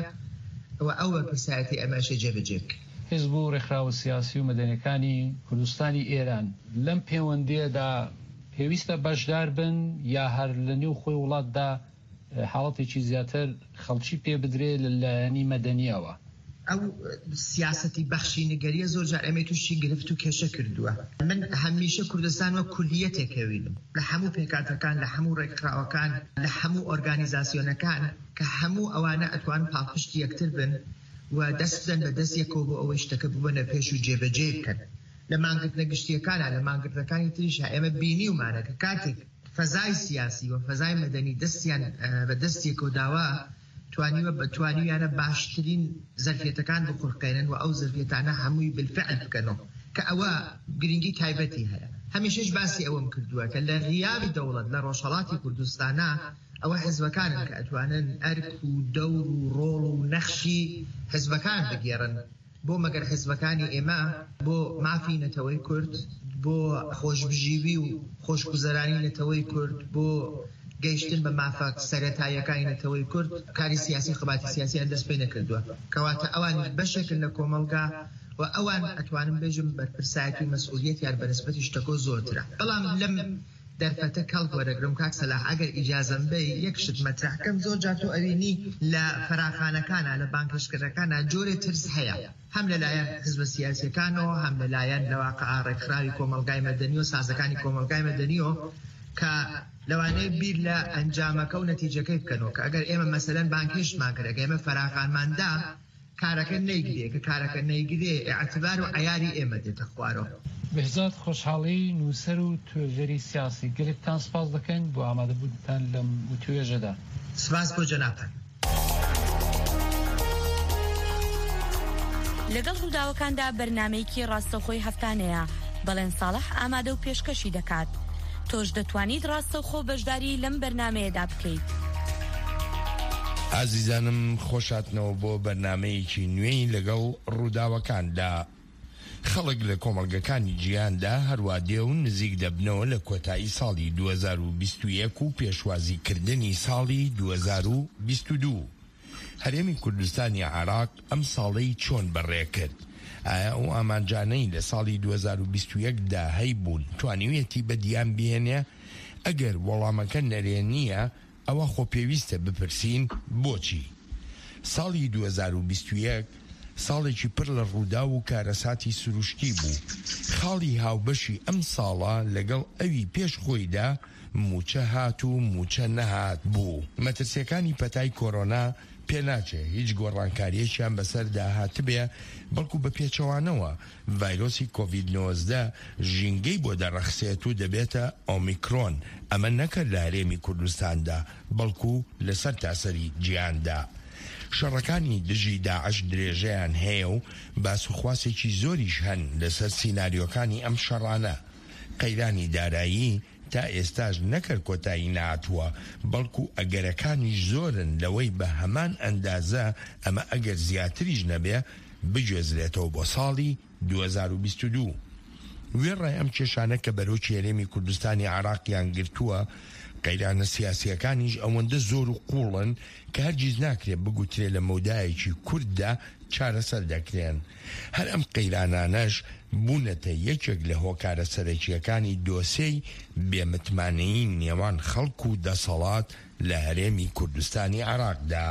و ئەو بەرپرسایەتی ئەمەشە جێبەجێک. حیزب و ڕێکخراوە سیاسی و مەدەنیەکانی کوردستانی ئێران لەم پەیوەندیەدا پێویستە بەشدار بن یا هەر لە نێو خۆی وڵاتدا حاڵەتێکی زیاتر خەڵکی پێ بدرێ لەلایەنی مەدەنیەوە؟ ئەو سیاسەتی بەخشی نگەریە زۆر جار ئەمێ تووشی گرفت و کێشە کردووە. من هەمیشە کوردستان وە کولیەتێکەوینم لە هەموو پێکاتەکان، لە هەموو ڕێکخراوەکان، لە هەموو ئۆرگانیزاسیۆنەکان کە هەموو ئەوانە ئەتوان پاڵپشتی یەکتر بن و دەست بدەن بە دەستێکەوە بۆ ئەوەی شتەکە ببنە پێش و جێبەجێ بکەن. لە مانگرتنە گشتیەکانە لە مانگرتەکانی تریشە ئێمە بینی ومانە کە کاتێک فەزای سیاسی و فەزای مەدەنی دەستیان بە دەستێکەوە داوە توانیوە بەتوانیویانە باشترین زەرفێتەکان بقورقێنن و ئەو زەرفێتانە هەمووی بالفعل بکەنەوە کە ئەوە گرنگی تایبەتی هەیە. هەمیشەش باسی ئەوەم کردووە کە لە غیابی دەوڵەت لە ڕۆژهەڵاتی کوردستانە ئەوە حزبەکانن کە ئەتوانن ئەرک و دەور و ڕۆڵ و نەخشی حزبەکان بگێڕن بۆ مەگەر حزبەکانی ئێمە بۆ مافی نەتەوەی کورد، بۆ خۆشبژیوی و خۆشگوزەرانی نەتەوەی کورد، بۆ گەیشتن بە مافەک سەرەتاییەکانی نەتەوەی کورد کاری سیاسی خەباتی سیاسیان دەست پێ نەکردووە. کەواتە ئەوان بەشێکن لە کۆمەڵگا و ئەوان ئەتوانم بێژم بەرپرسایەتی و مەسئولیەتیان بەنسبەتی شتەکە زۆرترە. بەڵام لەم دەرفەتە کەڵک وەرەگرم کاک سەلاح ئەگەر ئیجازەم بێ یەک شت مەترحکەم زۆر جار تۆ ئەوینی لە فەراخانەکانە لە بانکشکەکانە جۆرێ ترس هەیە، هەم لەلایەن حزبە سیاسیەکانەوە هەم لەلایەن لەواقع ڕێکخراوی کۆمەلگای مەدەنی و سازەکانی کۆمەلگای مەدەنیەوە کە لەوانەیە بیر لە ئەنجامەکە و نەتیجەکەی بکەنەوە کە ئەگەر ئێمە مەسەلەن بانکێشمان کرد، ئێمە فەراخانماندا کارەکە نەیگرێ کە کارەکە نەیگرێ ئەعتبار و عیاری ئێمە دێتە خوارەوە. بهزاد خۆشحاڵی نووسەر و توێژەری سیاسی گەلێکتان سپاس دەکەین بۆ ئامادەبوونتان لەم توێژەدا. سپاس بۆ جەنابتان. لەگەڵ ڕووداوەکاندا بەرنامەیەکی ڕاستەوخۆی هەفتانەیە بەڵێن ساڵح ئامادە و پێشکەشی دەکات. تۆش دەتوانیت ڕاستەوخۆ بەشداری لەم بەرنامەیەدا بکەیت. ئازیزانم خۆشاتنەوە بۆ بەرنامەیەکی نوێی لەگەڵ ڕووداوەکاندا. خەڵک لە کۆمەڵگەکانی جیهاندا هەروە دێون نزیک دەبنەوە لە کۆتایی ساڵی دوو هەزار و بیست و یەک و پێشوازیکردنی ساڵی دوو هەزار و بیست و دوو. هەرێمی کوردستانی عێراق ئەم ساڵەی چۆن بەڕێ کرد؟ ئایا ئەو ئامانجانەی لە ساڵی دوو هەزار و بیست و یەکدا هەیبوون توانیویەتی بەدیان بهێنێ؟ ئەگەر وەڵامەکە نەرێ نییە ئەوە خۆ پێویستە بپرسین بۆچی. ساڵی دوو هەزار و بیست و یەک ساڵێکی پڕ لە ڕوودا و کارەساتی سروشتی بوو. خاڵی هاوبەشی ئەم ساڵە لەگەڵ ئەوی پێش خۆیدا موچە هات و موچە نەهات بوو. مەترسیەکانی پەتای کۆرۆنا پێناچێ هیچ گۆڕانکاریەکیان بەسەردا هاتبێ، بەڵکو بە پێچەوانەوە ڤایرۆسی کۆڤید نۆزدە ژینگەی بۆ دەڕەخسێت و دەبێتە ئۆمیکرۆن. ئەمە نەکرد لە هەرێمی کوردستاندا بەڵکو لەسەر تاسەری جیهاندا. شەڕەکانی دژی داعش درێژەیان هەیە و باسوخواسێکی زۆریش هەن لەسەر سیناریۆکانی ئەم شەڕانە. قەیرانی دارایی تا ئێستاش نەکرد کۆتایی ناتووە، بەڵکو ئەگەرەکانیش زۆرن لەوەی بە هەمان ئەندازە ئەمە ئەگەر زیاتریش نەبێ بگوێزرێتەوە بۆ ساڵی دوو هەزار و بیست و دوو. وێڕای ئەم کێشانە کە بەرەوکی هەرێمی کوردستانی عێراقیان گرتووە، قەیرانە سیاسیەکانیش ئەوەندە زۆر و قوڵن کە هەرگیز ناکرێت بگوترێ لە مەودایەکی کورددا چارەسەر دەکرێن. هەر ئەم قەیرانانەش بوونەتە یەکێک لە هۆکارە سەرەکیەکانی دۆسەی بێمتمانەیی نێوان خەڵک و دەسەڵات لە هەرێمی کوردستانی عێراقدا.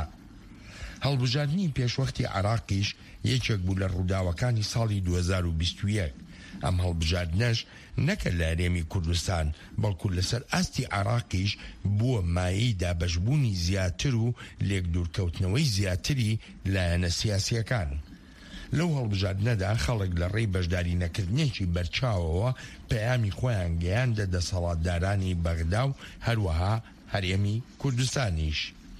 هەڵبژاردننی پێشوەختی عێراقیش یەکێک بوو لە ڕووداوەکانی ساڵی دوو هەزار و بیست و یەک. ئەم هەڵبژاردنەش نەکرد لە هەرێمی کوردستان، بەڵکو لەسەر ئاستی عێراقیش بووە مایەی دابەشبوونی زیاتر و لێک دوورکەوتنەوەی زیاتری لایەنە سیاسیەکان. لەو هەڵبژاردنەدا خەڵک لە ڕێی بەشداری نەکردنێکی بەرچاوەوە پەیامی خۆیان گەیاندە دەسەڵاتدارانی بەغدا و هەروەها هەرێمی کوردستانیش.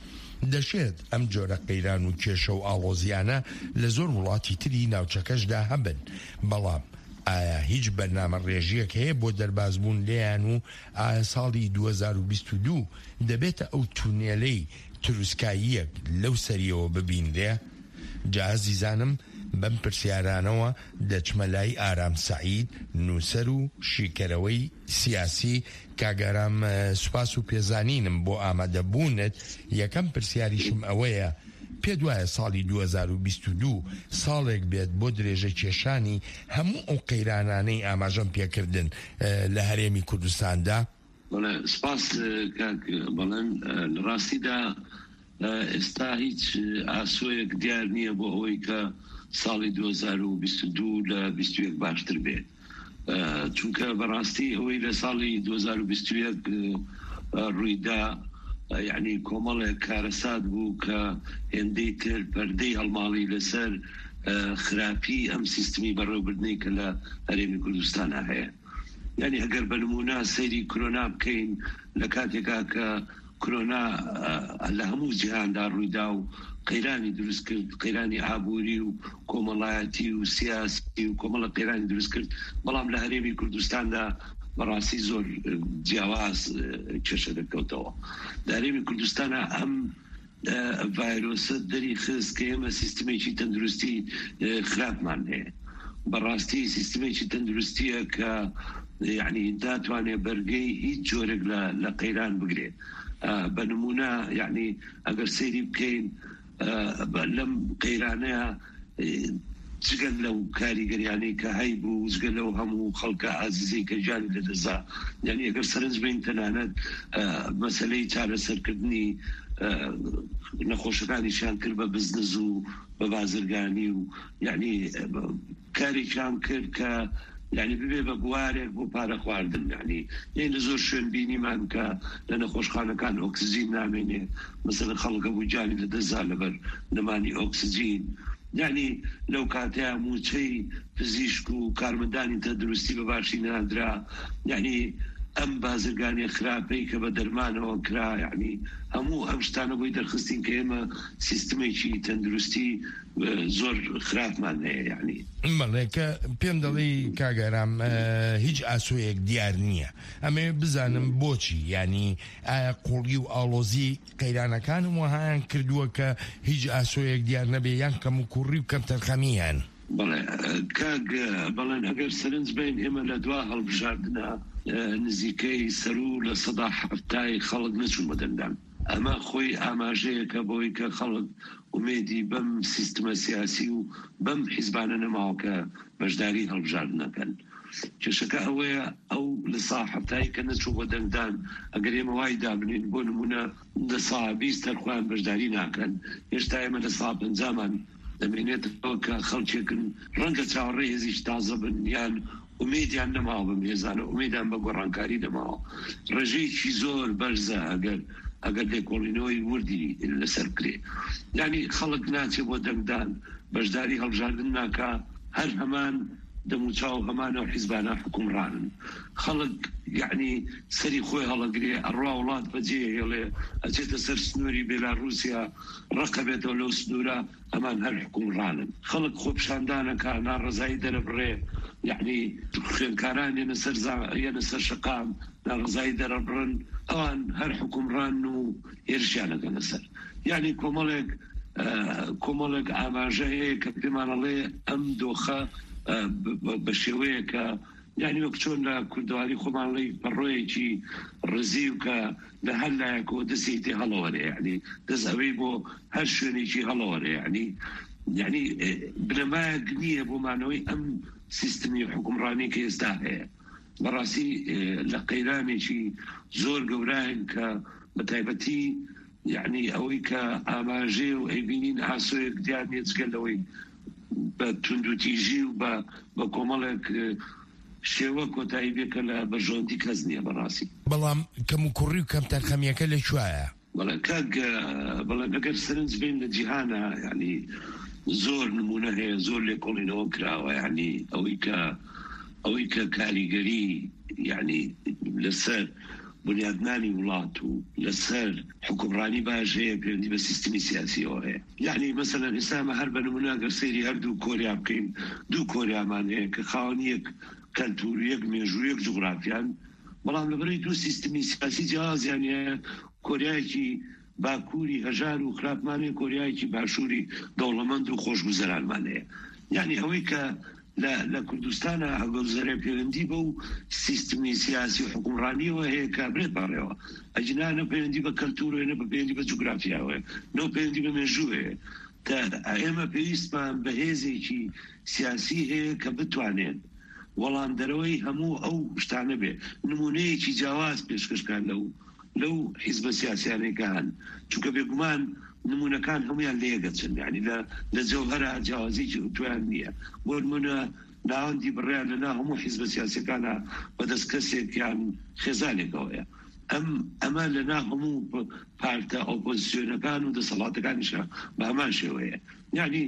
دەشێت ئەم جۆرە قەیران و کێشە و ئاڵۆزیانە لە زۆر وڵاتی تری ناوچەکەشدا هەبن، بەڵام ئایا هیچ بەرنامە ڕێژیەک هەیە بۆ دەربازبوون لێیان و ئایا ساڵی دوو هەزار و بیست و دوو دەبێتە ئەو تونێلەی تروسکاییەک لەو سەریەوە ببینرێ؟ جا عەزیزانم بەم پرسیارانەوە دەچمە لای ئارام سەعید، نووسەر و شیکەرەوەی سیاسی. کاگەرام سوپاس و پێزانینم بۆ ئامادەبوونت. یەکەم پرسیاریشم ئەوەیە، پێ دوایە ساڵی دوو هەزار و بیست و دوو ساڵێک بێت بۆ درێژە کێشانی هەموو ئەو قەیرانانەی ئاماژەم پێکردن لە هەرێمی کوردستاندا؟ سپاس کاک بەڵێن لە ڕاستیدا ئێستا هیچ ئاسۆیەک دیار نییە بۆ ئەوەی کە ساڵی دوو هەزار و بیست و دوو لە بیست و یەک باشتر بێت، چونکە بەڕاستی ئەوەی لە ساڵی دوو هەزار و بیست و یەک ڕوویدا یعنی کۆمەڵێک کارەسات بوو کە هێندەی تر پەردەی هەڵماڵی لەسەر خراپی ئەم سیستمی بەڕێوەبردنەی کە لە هەرێمی کوردستانە هەیە. یعنی ئەگەر بە نمونە سەیری کۆرۆنا بکەین لە کاتێکا کە کۆرۆنا لە هەموو جیهاندا ڕوویدا و قەیرانی دروست کرد، قەیرانی ئابووری و کۆمەڵایەتی و سیاسی و کۆمەڵە قەیرانی دروست کرد، بەڵام لە هەرێمی کوردستاندا بەڕاستی زۆر جیاواز کێشە دەکەوتەوە. لە هەرێمی کوردستانە ئەم ڤایرۆسە دەری خست کە ئێمە سیستمێکی تەندروستی خراپمان هەیە. بەڕاستی سیستمێکی تەندروستیە کە یعنی داتوانێت بەرگەی هیچ جۆرێک لە قەیران بگرێت. بە نمونە یعنی ئەگەر سەیری بکەین لەم قەیرانەیە جگەل لەو کاریگەریانەی کە هەی بوو، جگەل لەو هەموو خەڵکە ئازیزەی کە گیانی لەدەزا، یعنی ئەگەر سەرنج بین تەنانەت مەسەلەی چارەسەرکردنی نەخۆشەکانیشیان کرد بە بزنس و بە بازرگانی و یعنی کارێکیان کرد کە یعنی ببێ بە بوارێک بۆ پارە خواردن. یعنی یعنی لە زۆر شوێن بینیمان کە لە نەخۆشخانەکان ئۆکسجین نامێنێ، مەسەلەن خەڵکە بوو گیانی لەدەزا لەبەر نەمانی ئۆکسجین. یعنی لەو کاتەیە موچەی پزیشک و کارمەندانی تەندروستی بە باشی نادرا، یعنی ئەم بازرگانی خراپەی کە بە دەرمانەوە کرا، یعنی هەموو ئەم شتانە بۆی دەرخستین کە ئێمە سیستمێکی تەندروستی زۆر خراپمان هەیە. یعنی مەڵێکە پێم دەڵی کاگەرام هیچ ئاسۆیەک دیار نییە، ئەمێ بزانم بۆچی، یعنی ئایا قوڵی و ئاڵۆزی قەیرانەکانم وەهایان کردووە کە هیچ ئاسۆیەک دیار نەبێ یان کەم و کوڕی و کەم تەرخەمیان؟ بەڵێ کاگ بەڵێن ئەگەر سەرنج بین ئێمە لە دوا هەڵبژاردنە نزیکەی سەر و لە سەدا هەفتای خەڵک نەچوون بەدەنگدان ئەمە خۆی ئاماژەیەکە بۆی کە خەڵک ومێدی بەم سیستمە سیاسی و بەم حیزبانە نەماوە کە بەشداری هەڵبژاردنەکەن کێشەکە ئەوەیە ئەو لە سا هەفتایی کە نەچوو بە دەنگدان ئەگەر ئێمە وای دابنین بۆ نمونە لە سا بیست تەرخوایان بەشداری ناکەن هێشتا ئێمە لە سا پەنجامان دەمێنێتەوە کە خەڵکێکن ڕەنگە چاوەڕێی هێزیش تازە بن یان ومێدیان نەماوە بم هێزانە ومێدیان بە گۆڕانکاری نەماوە ڕێژەیەکی زۆر بەرزە ئەگەر ئەگەر لێکۆڵینەوەی وردی لەسەر کرێ یعنی خەڵک ناچێ بۆ دەنگدان بەشداری هەڵبژاردن ناکا هەر هەمان دەموچاو هەمانە و حیزبانە حکومڕانن خەڵک یعنی سەری خۆی هەڵەگرێ ئەڕوا وڵات بەجێ هێڵێ ئەچێتە سەر سنووری بێلاڕوسیا ڕقەبێتەوە لەو سنوورە ئەمان هەر حکومڕانن خەڵک خۆپشاندانەکە ناڕزایی دەرەبڕێ یعنی خوێنکاران یەنە سەر یەنە سەر شەقام ناڕزایی دەرەبڕن ئەوان هەر حکومڕان و هێرشیانەکە لەسەر یعنی کۆمەڵێک کۆمەڵێک ئاماژە هەیە کە پێمانەڵێ ئەم دۆخە بە شێوەیە کە یعنی وەک چۆن لە کوردواری خۆمانڵی بەڕۆیەکی ڕزی و کە لە هەر لایەکەوە دەستی هەڵەوەرێ یعنی دەست ئەوەی بۆ هەر شوێنێکی هەڵەوەرێ یعنی یعنی بنەمایەک نییە بۆمانەوەی ئەم سیستمی حکومڕانی کە ئێستا هەیە بەڕاستی لە قەیرانێکی زۆر گەورەیان کە بە تایبەتی یعنی ئەوەی کە ئاماژێ و ئەیبینین ئاسۆیەک دیار نێچگەلەوەی بە توندوتیژی و بە کۆمەڵێک شێوە کۆتایی بێکە لە بەژۆندی کەس نییە بەڕاستی بەڵام کەم و کوڕی و کەم تەرخەمیەکە لە کوایە بەڵێ کاک بەڵێ ئەگەر سەرنج بین لە جیهانە یعنی زۆر نمونە هەیە زۆر لێکۆڵینەوە کراوە یعنی ئەوەی کە ئەوەی کە کاریگەری یعنی لەسەر بنیادنانی وڵات و لەسەر حکومڕانی باش هەیە پەیوەندی بە سیستمی سیاسیەوە هەیە یعنی مەسەلەن ئێستامە هەر بە نمونە گەر سەیری هەردوو کۆریا بکەین دوو کۆریامان هەیە کە خاوەنی یەک کەلتور و یەک مێژوو یەک جوغرافیان بەڵام لەبەرەی دوو سیستمی سیاسی جیازیان هەیە کۆریایەکی باکووری هەژار و خراپمانەیە کۆریایەکی باشووری دەوڵەمەند و خۆشگوزەرانمان هەیە یعنی ئەوەی کە لە کوردستانە هەڵگەوزەرە پەیوەندی بە و سیستمی سیاسی و حکومڕانیەوە هەیە کابرێت بەڕێەوە ئەجنانە پەیوەندی بە کەلتورێنە بە پەیوەندی بە جوگرافیاوە نەو پەیوەندی بە مێژووەیە تا ئێمە پێویستمان بە هێزێکی سیاسی هەیە کە بتوانێن وەڵام دەرەوەی هەموو ئەو شتانە بێ نمونەیەکی جیاواز پێشکەشکان لەو لەو حیزبە سیاسیانەکە هەن چونکە بێگومان نمونەکان هەمویان لێگەچن یعنی لە جەوهەرە جیاوازێکی تویان نییە بۆ نمونە ناوەندی بڕیان لەنا هەموو حیزبە سیاسیەکانە بەدەست کەسێکیان خێزانێکەوەیە ئەم ئەمە لەنا هەموو پارتە ئۆپۆزیسیۆنەکان و دەسەڵاتەکانیشە بە هەمان شێوەیە یعنی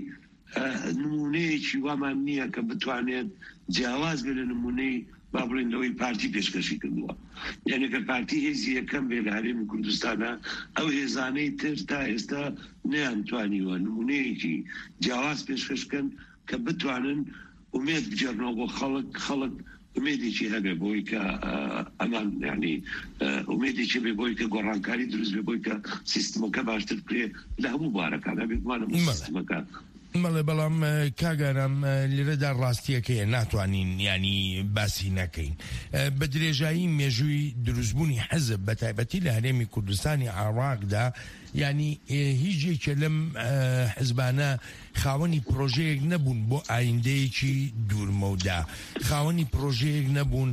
نمونەیەکی وامان نییە کە بتوانێت جیاواز بێ لە نمونەی با بڵێن لەوەی پارتی پێشکەشی کردووە یعنی کە پارتی هێزی یەکەم بێ لە هەرێمی کوردستانە ئەو هێزانەی تر تا ئێستا نەیانتوانیوە نمونەیەکی جیاواز پێشکەشکەن کە بتوانن ومێد بجێڕنەوە بۆ خەڵک خەڵک ومێدێکی هەبێ بۆی کە ئەمان یعنی ومێدێکی بێ بۆی کە گۆڕانکاری دروست بێ بۆی کە سیستمەکە باشتر بکرێ لە هەموو بارەکان بێگومانە سیستمەکە مەڵێ بەڵام کاگەرم لێرەدا ڕاستیەکەیە ناتوانین ینی باسی نەکەین بە درێژایی مێژووی دروستبوونی حەزب بە تایبەتی لە هەرێمی کوردستانی عێراقدا ینی هیچێکە لەم حزبانە خاوەنی پرۆژەیەک نەبوون بۆ ئایندەیەکی دوورمەودا خاوەنی پرۆژەیەک نەبوون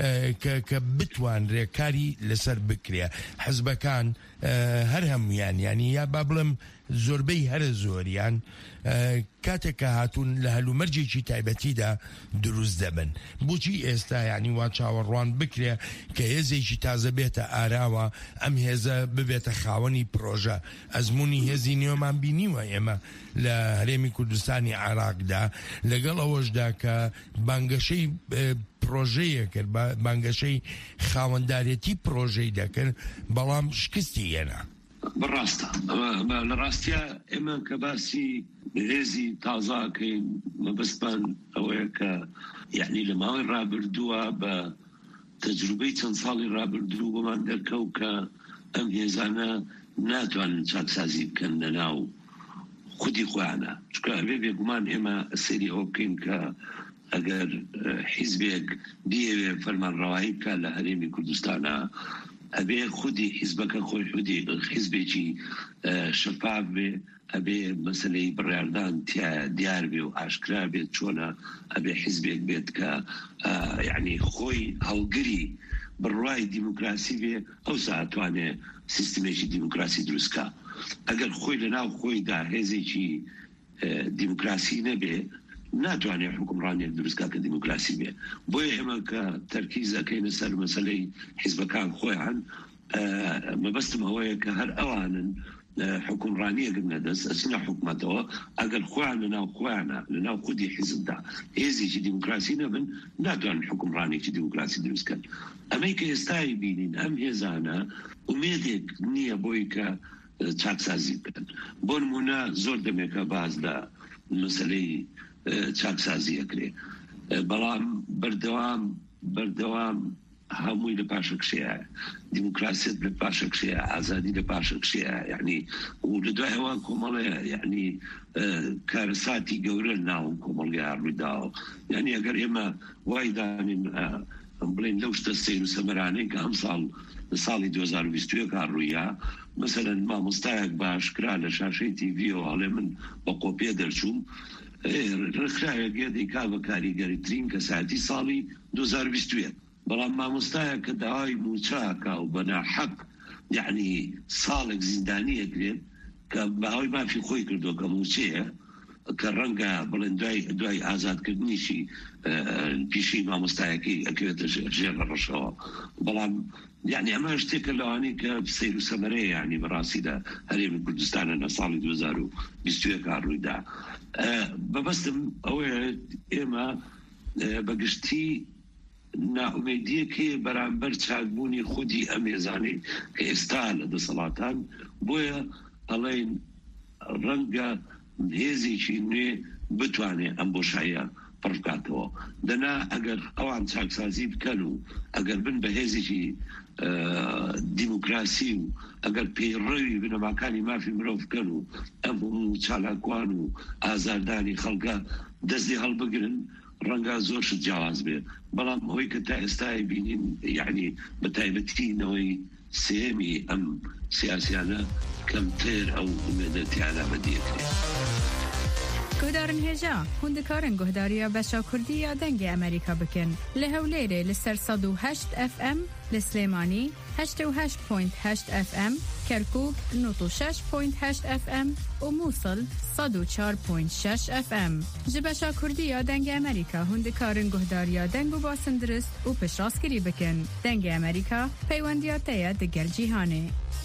کە بتوان ڕێکاری لەسەر بکرێ حزبەکان هەر هەمویان ینی یا با بڵم زۆربەی هەرە زۆریان کاتێک کە هاتوون لە هەلومەرجێکی تایبەتیدا دروست دەبن بۆچی ئێستا ینی وا چاوەڕوان بکرێ کە هێزێکی تازە بێتە ئاراوە ئەم هێزە ببێتە خاوەنی پرۆژە ئەزمموی هێزی نێومان بینیوە ئێمە لە هەرێمی کوردستانی عێراقدا لەگەڵ ئەوەشدا کە بانگەشەی پرۆژەیە کرد بانگەشەی خاوەندارێتی پرۆژەی دەکرد بەڵام شکستی هێنا بەڕاستە لە ڕاستیە ئێمە کە باسی هێزی تازاکەین مەبەستمان ئەوەیە کە یعنی لە ماوەی ڕابردووە بە تەجروبەی چەند ساڵی ڕابردوو بۆمان دەرکەوت کە ئەم هێزانە ناتوانن چاکسازی بکەن لە ناو خودی خۆیانە چکە ئەبێ بێگومان ئێمە سەری ئەوە بکەین کە ئەگەر حیزبێک بیەوێ فەرمانڕەوایی بکە لە هەرێمی کوردستانە ئەبێ خودی حیزبەکە خۆی خودی حیزبێکی شەفاف بێ ئەبێ مەسلەی بڕیاردان دیار بێ و ئاشکرا بێت چۆنە ئەبێ حیزبێک بێت کە یعنی خۆی هەڵگری بڕوای دیموکراسی بێ ئەو ساتوانێ سیستمێکی دیموکراسی دروستکە ئەگەر خۆی لەناو خۆیدا هێزێکی دیموکراسی نەبێ ناتوانێت حکومڕانێک دروستکە کە دیموکراسی بێ بۆیە ئێمە کە تەرکیز ئەەکەینە سەر مەسلەی حیزبەکان خۆیان مەبەستم ئەوەیە کە هەر ئەوانن حکومڕانیەکن نەدەست ئەچنە حکومەتەوە ئەگەر خۆیان لەناو خۆیانە لەناو خودی حیزبدا هێزێکی دیموکراسی نەبن ناتوانن حکومڕانێکی دیموکراسی دروستکەن ئەمەی کە ئێستای بینین ئەم هێزانە ومێدێک نییە بۆی کە چاکسازی بکەن بۆ نمونە زۆر دەمێکە باز لە مەسلەی چاکسازی ئەکرێ بەڵام بەردەوام بەردەوام هەمووی لە پاشە کشەیە دیموکراسیت لە پاشە کشەیە ئازادی لە پاشە کشەیە یعنی و لە دوایەوە کۆمەڵەیە یعنی کارەساتی گەورە ناو کۆمەڵگەی ڕوویداوە یعنی ئەگەر ئێمە وای دانین بڵێن لەو شتە سیر و سەمەرانەی کە ئەم ساڵ لە ساڵی دوو هەزار و بیست و یەک ڕوویە مەسەلەن مامۆستایەک باشکرا لە شاشەی تیڤیەوە هەڵێ من بە قۆپێ دەرچووم ڕخراوە گێدەی کا بە کاریگەریترین کەساتی ساڵی دوو هەزار و بیست و یەک بەڵام مامۆستایە کە داوای موچاکە و بەناحەق یعنی ساڵێک زیندانیەکرێت کە باوەی مافی خۆی کردو کە موچەیە کە ڕەنگە بڵێن دوای دوای ئازادکردنیشی پیشی مامۆستایەکەی ئەکوێتە ژێر لە ڕەشەوە بەڵام یعنی ئەمە شتێکە لەوانی کە سیر و سەمەرەیە یعنی بەڕاستیدا هەرێمی کوردستانە لە ساڵی دوو هەزار و بیست و یەک ڕوویدا بەبەستم ئەوەیە ئێمە بەگشتی ناومێدیەکەی بەرامبەر چاکبوونی خودی ئەمێزانەی کە ئێستا لە دەسەڵاتان بۆیە ئەڵێن ڕەنگە هێزێکی نوێ بتوانێت ئەم بۆشایە پڕکاتەوە دەنا ئەگەر ئەوان چاکسازی بکەن و ئەگەر بن بە هێزێکی دیموکراسی و ئەگەر پەیڕەوی بنەماکانی مافی مرۆڤ بکەن و ئەم هەموو چالاکوان و ئازاردانی خەڵکە دەستی هەڵبگرن ڕەنگە زۆرشت جیاواز بێ بەڵام ئەوەی کە تا ئێستای بینین یعنی بە تایبەتینەوەی سێمی ئەم سیاسیانە کەمتر ئەو ئومێدەتیانە بەدیەکرێت گۆدارن هێژا هوندکارن گۆهداریە بەشا کوردی یا دەنگی ئەمریکا بکەن لە هەولێرێ لەسەر سەد و هەشت ئەف ئەم لە سلێمانی هەشتە و هەشت پۆینت هەشت ئەف ئەم کەرکووک نۆت و شەش پۆینت هەشت ئەف ئەم و مووسڵ سەد و چوار پۆینت شەش ئەف ئەم ji بەشا کوردی یا دەنگی ئەمریکا هوندکارن گۆهداریە دەنگ و باسن درست و پشتڕاستگیری بکەن دەنگی ئەمریکا پەیوەندیاتەیە دەگەر جیهانێ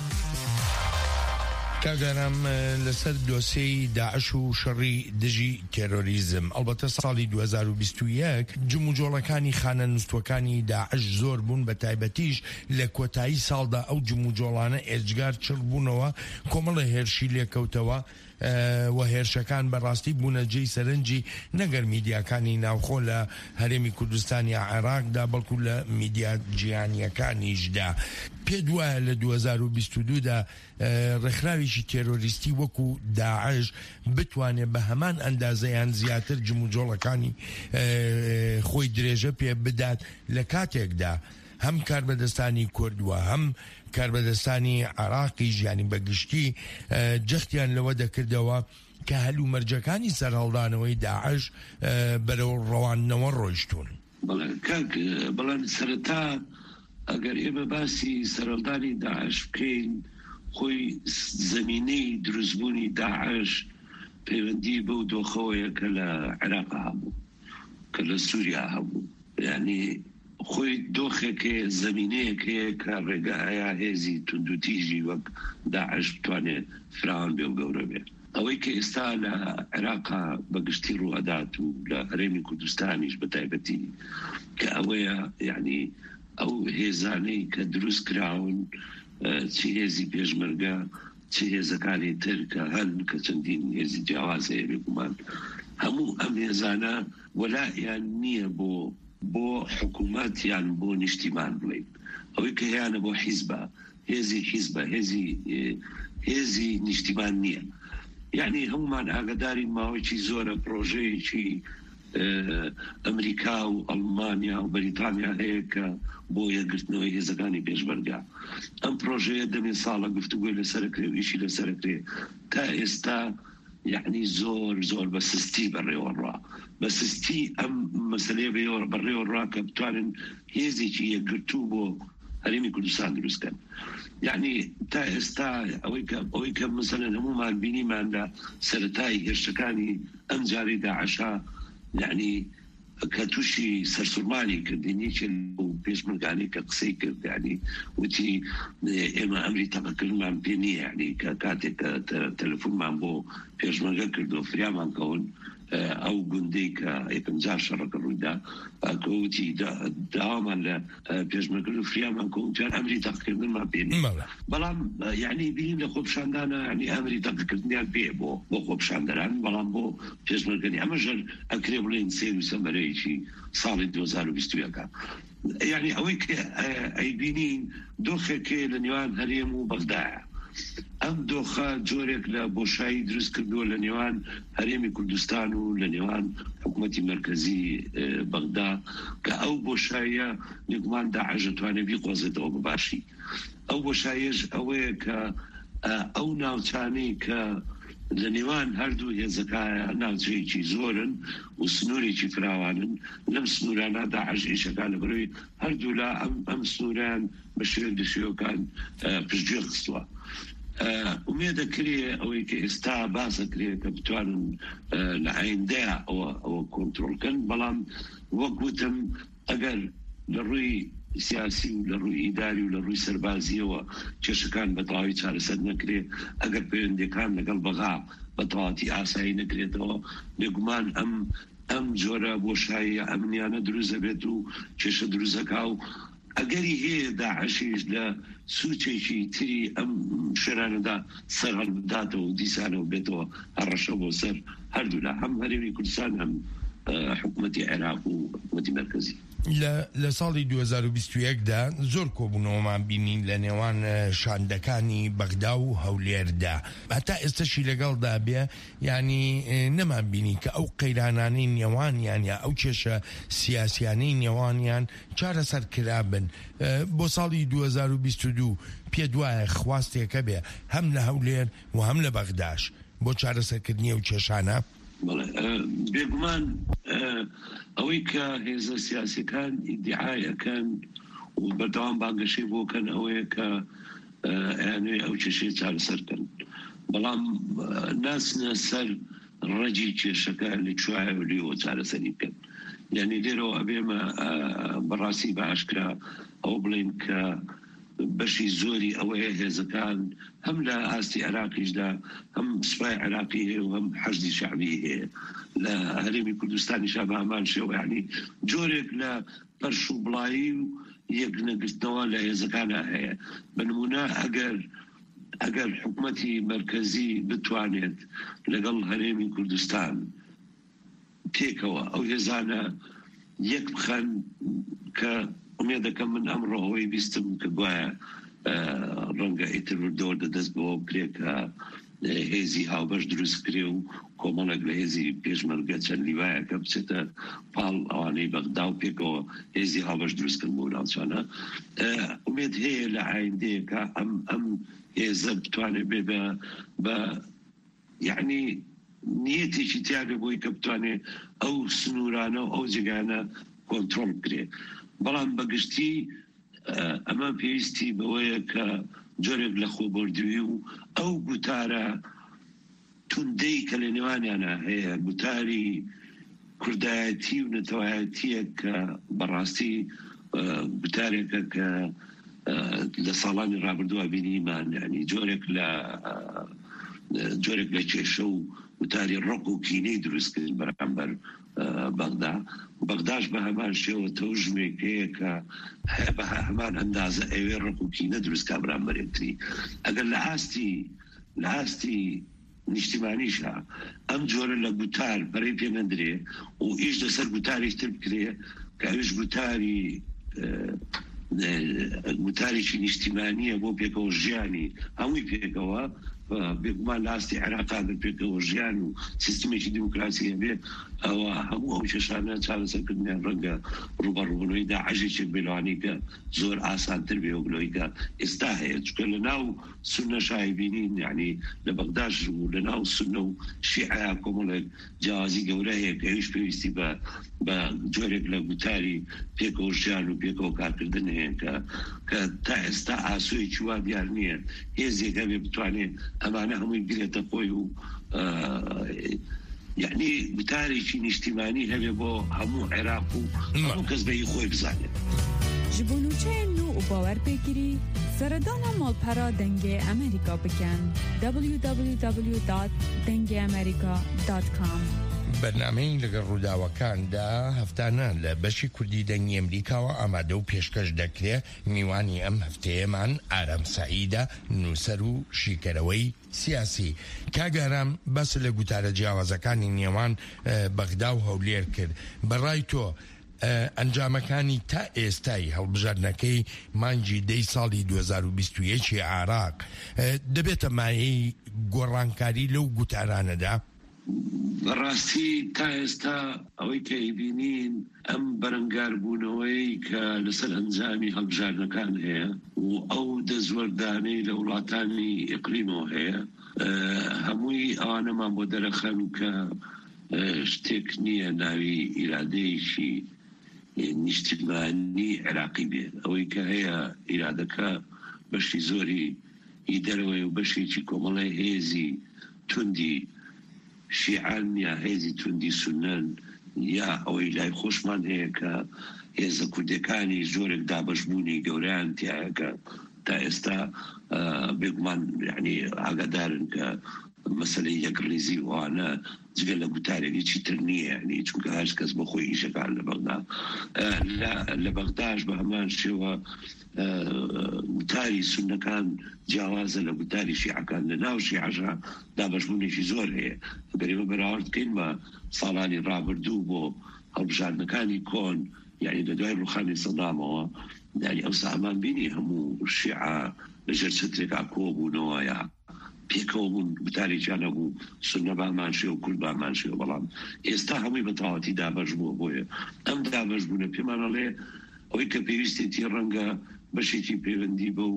کاگەرم لەسەر دۆسەی داعش و شەڕی دژی تێرۆریزم ئەلبەتە ساڵی دوو هەزار و بیست و یەک جم و جۆڵەکانی خانە نووسوەکانی داعش زۆر بوون بە تایبەتیش لە کۆتایی ساڵدا ئەو جم و جۆڵانە ئێجگار چڕ بوونەوە کۆمەڵە هێرشی لێکەوتەوە و هێرشەکان بەڕاستی بوونە جێی سەرنجی نەگەر میدیاکانی ناوخۆ لە هەرێمی کوردستانی عێراقدا بەڵکو لە میدیا جیهانیەکانیشدا پێ دوایە لە دوو هەزار و بیست و دوودا ڕێکخراوێکی تێرۆریستی وەکو داعش بتوانێت بە هەمان ئەندازەیان زیاتر جم و جۆڵەکانی خۆی درێژە پێ بدات لە کاتێکدا هەم کاربەدەستانی کوردووە هەم کاربەدەستانی عێراقی ژیانی بەگشتی جەختیان لەوە دەکردەوە کە هەلوو مەرجەکانی سەرهەڵدانەوەی داعش بەرەو ڕەوانەوە ڕۆیشتون بەڵام سەرەتا ئەگەر ئێمە باسی سەرهەڵدانی داعش بکەین خۆی زەمینەی دروستبوونی داعش پەیوەندی بەو دۆخەوەیە کە لە عێراق هەبوو کە لە سووریا هەبوو یعنی خۆی دۆخێکێ زەمینەیەکەیە کە ڕێگەهەیە هێزی توندوتیژی وەک داعش بتوانێت فراوان بێ و گەورە بێت ئەوەی کە ئێستا لە عێراقا بەگشتی ڕوئەدات و لە هەرێمی کوردستانیش بە تایبەتی کە ئەوەیە یعنی ئەو هێزانەی کە دروست کراون چی هێزی پێشمەرگە چی هێزەکانی تر کە هەن کە چەندین هێزی جیاوازەیە بێگومان هەموو ئەم هێزانە وەلایان نییە بۆ بۆ حکوومەت یان بۆ نیشتیمان بڵێن ئەوەی کە هیانە بۆ حیزبە هێزی حیزبە هێزی هێزی نیشتیمان نییە یعنی هەمومان ئاگدارین ماوەیەکی زۆرە پرۆژەیەکی ئەمریکا و ئەڵمانیا و بەریتانیا هەیە کە بۆ یەکگرتنەوەی هێزەکانی پێشبەرگا. ئەم پرۆژەیە دەمێ ساڵە گفتوگوی لەسەرکرێ و ئیشی لەسەرکرێ تا ئێستا یعنی زۆر زۆر بە سستی بەڕێوەڕا بە سستی ئەم مەسلەیە بەڕێوەڕا کە بتوانن هێزێکی یەکگرتوو بۆ هەرێمی کوردستان دروستکەن. یعنی تا ئێستا ئەوەی کە مەسەلەن هەمومان بینیمان لە سەرەتای هێرشەکانی ئەم جارەی داعشا یعنی کە تووشی سەرسوورمانی کردنیی پێشمەرگانی کە قسەی کرد ینی وتی ئێمە ئەمری تەقەکردمان پێ نییە ینی کە کاتێک تەلەفۆنمان بۆ پێشمەرگە کردو فریامان کەون ئەو گوندەی کە یەکەم جار شەڕەکە ڕوویدا کەوتی داوامان لە پێشمەرگرت و فریامان کەوتیان ئەمری تەقەکردنمان پێ نییە. بەڵام یعنی بینیم لە خۆپشاندانە ینی ئەمری تەقەکردنیان پێ بۆ بۆ خۆپشاندەران بەڵام بۆ پێشمەرگەنی ئەمەژەر ئەکرێ بڵێن سێر و سەمەرەیەکی ساڵی دو هەزار و بیست و یەکە. یعنی ئەوەی کە ئەیبینین دۆخێکێ لە نێوان هەرێم و بەغدایە. ئەم دۆخە جۆرێک لە بۆشایی دروست کردووە لە نێوان هەرێمی کوردستان و لە نێوان حکوومەتی مرکزی بەغدا کە ئەو بۆشاییە لێگومان داعش دەتوانێت بیقۆزێتەوە بەباشی. ئەو بۆشاییەش ئەوەیە کە ئەو ناوچانەی کە لە نێوان هەردوو هێزەکایە ناوچەیەکی زۆرن و سنوورێکی فراوانن لەم سنوورانە داعش ئیشەکان لە بەرەوەی هەردوو لە ئەم سنووران بە شوێن دشێوەکان پشتگوێ خستووە. ئومێ دەکرێ ئەوەی کە ئێستا باسەکرێت کە بتوانن لە ئایندەیە ئەوە کۆنتڕۆڵکەن بەڵام وەک گوتم ئەگەر لە ڕووی سیاسی و لە ڕووی ئیداری و لە ڕووی سەربازیەوە کێشەکان بە تەواوی چارەسەر نەکرێ ئەگەر پەیوەندیەکان لەگەڵ بەغا بە تەواوی ئاسایی نەکرێتەوە لێگومان ئەم ئەم جۆرە بۆشاییە ئەمنیانە دروست دەبێت و کێشە دروستەکا و ئەگەری هەیە داعشیش لە سوچێکی تری ئەم شێرانەدا سەرهەڵ بداتەوە و دیسانەوە بێتەوە هەڕەشە بۆ سەر هەردوو لە هەم هەرێمی کوردستان هەم حکوومەتی عێراق و حکوومەتی مرکزی. لە ساڵی دو هەزار و بیست و یەکدا زۆر کۆبوونەوەمان بینین لە نێوان شاندەکانی بەغدا و هەولێردا هەتا ئێستاشی لەگەڵدا بێ ینی نەمان بینی کە ئەو قەیرانانەی نێوانیان یا ئەو کێشە سیاسیانەی نێوانیان چارەسەر کرابن. بۆ ساڵی دو هەزار و بیست و دوو پێ دوایە خواستێکە بێ هەم لە هەولێر و هەم لە بەغداش بۆ چارەسەرکردنی ئەو کێشانە. بێگومان ئەوەی کە هێزە سیاسیەکان ئیدعایەکەن و بەردەوام بانگەشەی بۆکەن ئەوەیە کە یانوێ ئەو کێشەی چارەسەرکەن بەڵام ناسنە سەر ڕەجی کێشەکە لەکوایە و لێەوە چارەسەری بکەن. یعنی لێرەوە ئەبێمە بەڕاستی بە ئاشکرا ئەو بڵێن کە بەشی زۆری ئەوەیە هێزەکان هەم لە ئاستی عێراقیشدا هەم سوپای عێراقی هەیە و هەم حەشدی شعبی هەیە لە هەرێمی کوردستانیشا بە هەمان شێوە یعنی جۆرێک لە پەرش و بڵایی و یەک نەگرتنەوە لە هێزەکانە هەیە. بنمونە ئەگەر ئەگەر حکوومەتی مرکزی بتوانێت لەگەڵ هەرێمی کوردستان پێکەوە ئەو هێزانە یەک بخەن کە ئومێ دەکەم من ئەمڕۆهۆی بیستم کە گوایە ڕەنگە ئیتر دۆر دەدەست بەوە بکرێت کە هێزی هاوبەش دروست کرێ و کۆمەڵێک لە هێزی پێشمەرگە چەند لیوایە کە بچێتە پاڵ ئەوانەی بەغدا و پێکەوە هێزی هاوبەش دروستکردن بۆ ناوچانە. ئومێد هەیە لە ئایندەیەکە ئەم ئەم هێزە بتوانێت بێ بە یعنی نیەتێکی تیاگە بۆی کە بتوانێت ئەو سنوورانە و ئەو جێگانە کۆنتڕۆڵ بکرێت. بەڵام بەگشتی ئەمە پێویستی بەوەیە کە جۆرێک لە خۆبەردووی و ئەو گوتارە توندەی کە لە نێوانیانە هەیە گوتاری کوردایەتی و نەتەوایەتیە کە بەڕاستی گوتارێکە کە لە ساڵانی ڕابردووە بینیمان ینی جۆرێک لە جۆرێک لە کێشە و وتاری ڕق و کینەی دروستکردن بەرامبەر بەغدا. بەغداش بە هەمان شێوە تەوژمێک هەیە کە بە هەمان ئەندازە ئەوێ ڕق و کینە دروستکا بەرامبەرێتری. ئەگەر لە ئاستی لە ئاستی نیشتیمانیشە ئەم جۆرە لە گوتار بەرەی پێنەدرێ و ئیش لەسەر گوتارێک تر بکرێ کە ئەوش گوتاری گوتارێکی نیشتیمانیە بۆ پێکەوە ژیانی هەمووی پێکەوە بێگومان لاستی عێراقا پێکەوە ژیان و سیستمێکی دیموکراسی هەبێ ئەوە هەموو ئەو کێشانە چارەسەرکردنیان ڕەنگە ڕوبەڕوونەوەی داعشێک بێلوانی کە زۆر ئاسانتر بێ وگلۆی کە ئێستا هەیە چکە لە ناو سونە شای بینین یعنی لە بەغداش و لە ناو سونە و شیعە کۆمەڵێک جیاوازی گەورە هەیە کە هیچ پێویستی بە بە جۆرێک لە گوتاری پێکەوە ژیان و پێکەوە کارکردن هەیە کە کە تا ئێستا ئاسوویەکی وا دیار نییە هێزێکە بێ بتوانێت ئەمانە هەمووی بگرێتە خۆی و یعنی گوتارێکی نیشتیمانی هەبێ بۆ هەموو عێراق و هەموو کەس بەی خۆی بزانێت ji bo nûçeyên nû û bawerpêkirî seredana malpera dengê Amerîka bikin w w w dot dengê amerika dot com بەرنامەی لەگەڵ ڕووداوەکاندا هەفتانە لە بەشی کوردی دەنگی ئەمریکاوە ئامادە و پێشکەش دەکرێ میوانی ئەم هەفتەیەمان ئارام سەعیدە نووسەر و شیکەرەوەی سیاسی کاگەرام بەس لە گوتارە جیاوازەکانی نێوان بەغدا و هەولێر کرد بەڕای تۆ ئەنجامەکانی تا ئێستای هەڵبژاردنەکەی مانگی دەی ساڵی دوو هەزار و بیست و یەک عێراق دەبێتە مایەی گۆڕانکاری لەو گوتارانەدا بەڕاستی تا ئێستا ئەوەی کە بینین ئەم بەرەنگاربوونەوەی کە لەسەر ئەنجامی هەڵبژاردنەکان هەیە و ئەو دەزوەردانەی لە وڵاتانی ئیقلیمەوە هەیە هەمووی ئەوانەمان بۆ دەرەخەن کە شتێک نییە ناوی ئیرادەیەکی نیشتیمانی عێراقی بێت ئەوەی کە هەیە ئیرادەکە بەشی زۆری هی دەرەوەی و بەشێکی کۆمەڵی هێزی توندی شیعان یا هێزی توندی سونەن یا ئەوەی لای خۆشمان هەیە کە هێزە کوردەکانی زۆرێک دابەشبوونی گەوریان تایەکە تا ئێستا بێگومان یعنی ئاگادارن کە مەسەلەی یەکڕێزی وانە جگە لە گوتارێکی چیتر نییە یعنی چونکە هەر کەس بە خۆی ئیشەکان لە بەغدا لە بەغداش بە هەمان شێوە گوتاری سونەکان جیاوازە لە گوتاری شیعەکان لە ناو شیعەشە دابەشبوونێکی زۆر هەیە بەرێمە بەراورد بکەین بە ساڵانی ڕابردوو بۆ هەڵبژاردنەکانی کۆن یعنی لە دوای ڕوخانی سەدامەوە یعنی ئەو سامان بینی هەموو شیعە لەژێر چەترێکا کۆبوونەوە یا پێکەوە بوون گوتارێکیان هەبوو سونە بامان شێ و کورد بامان شێ بەڵام ئێستا هەمووی بە تەواوەتی دابەش بووە بۆیە ئەم دابەشبوونە پێمانەڵێ ئەوەی کە پێویستێتی ڕەنگە بەشێکی پەیوەندی بە و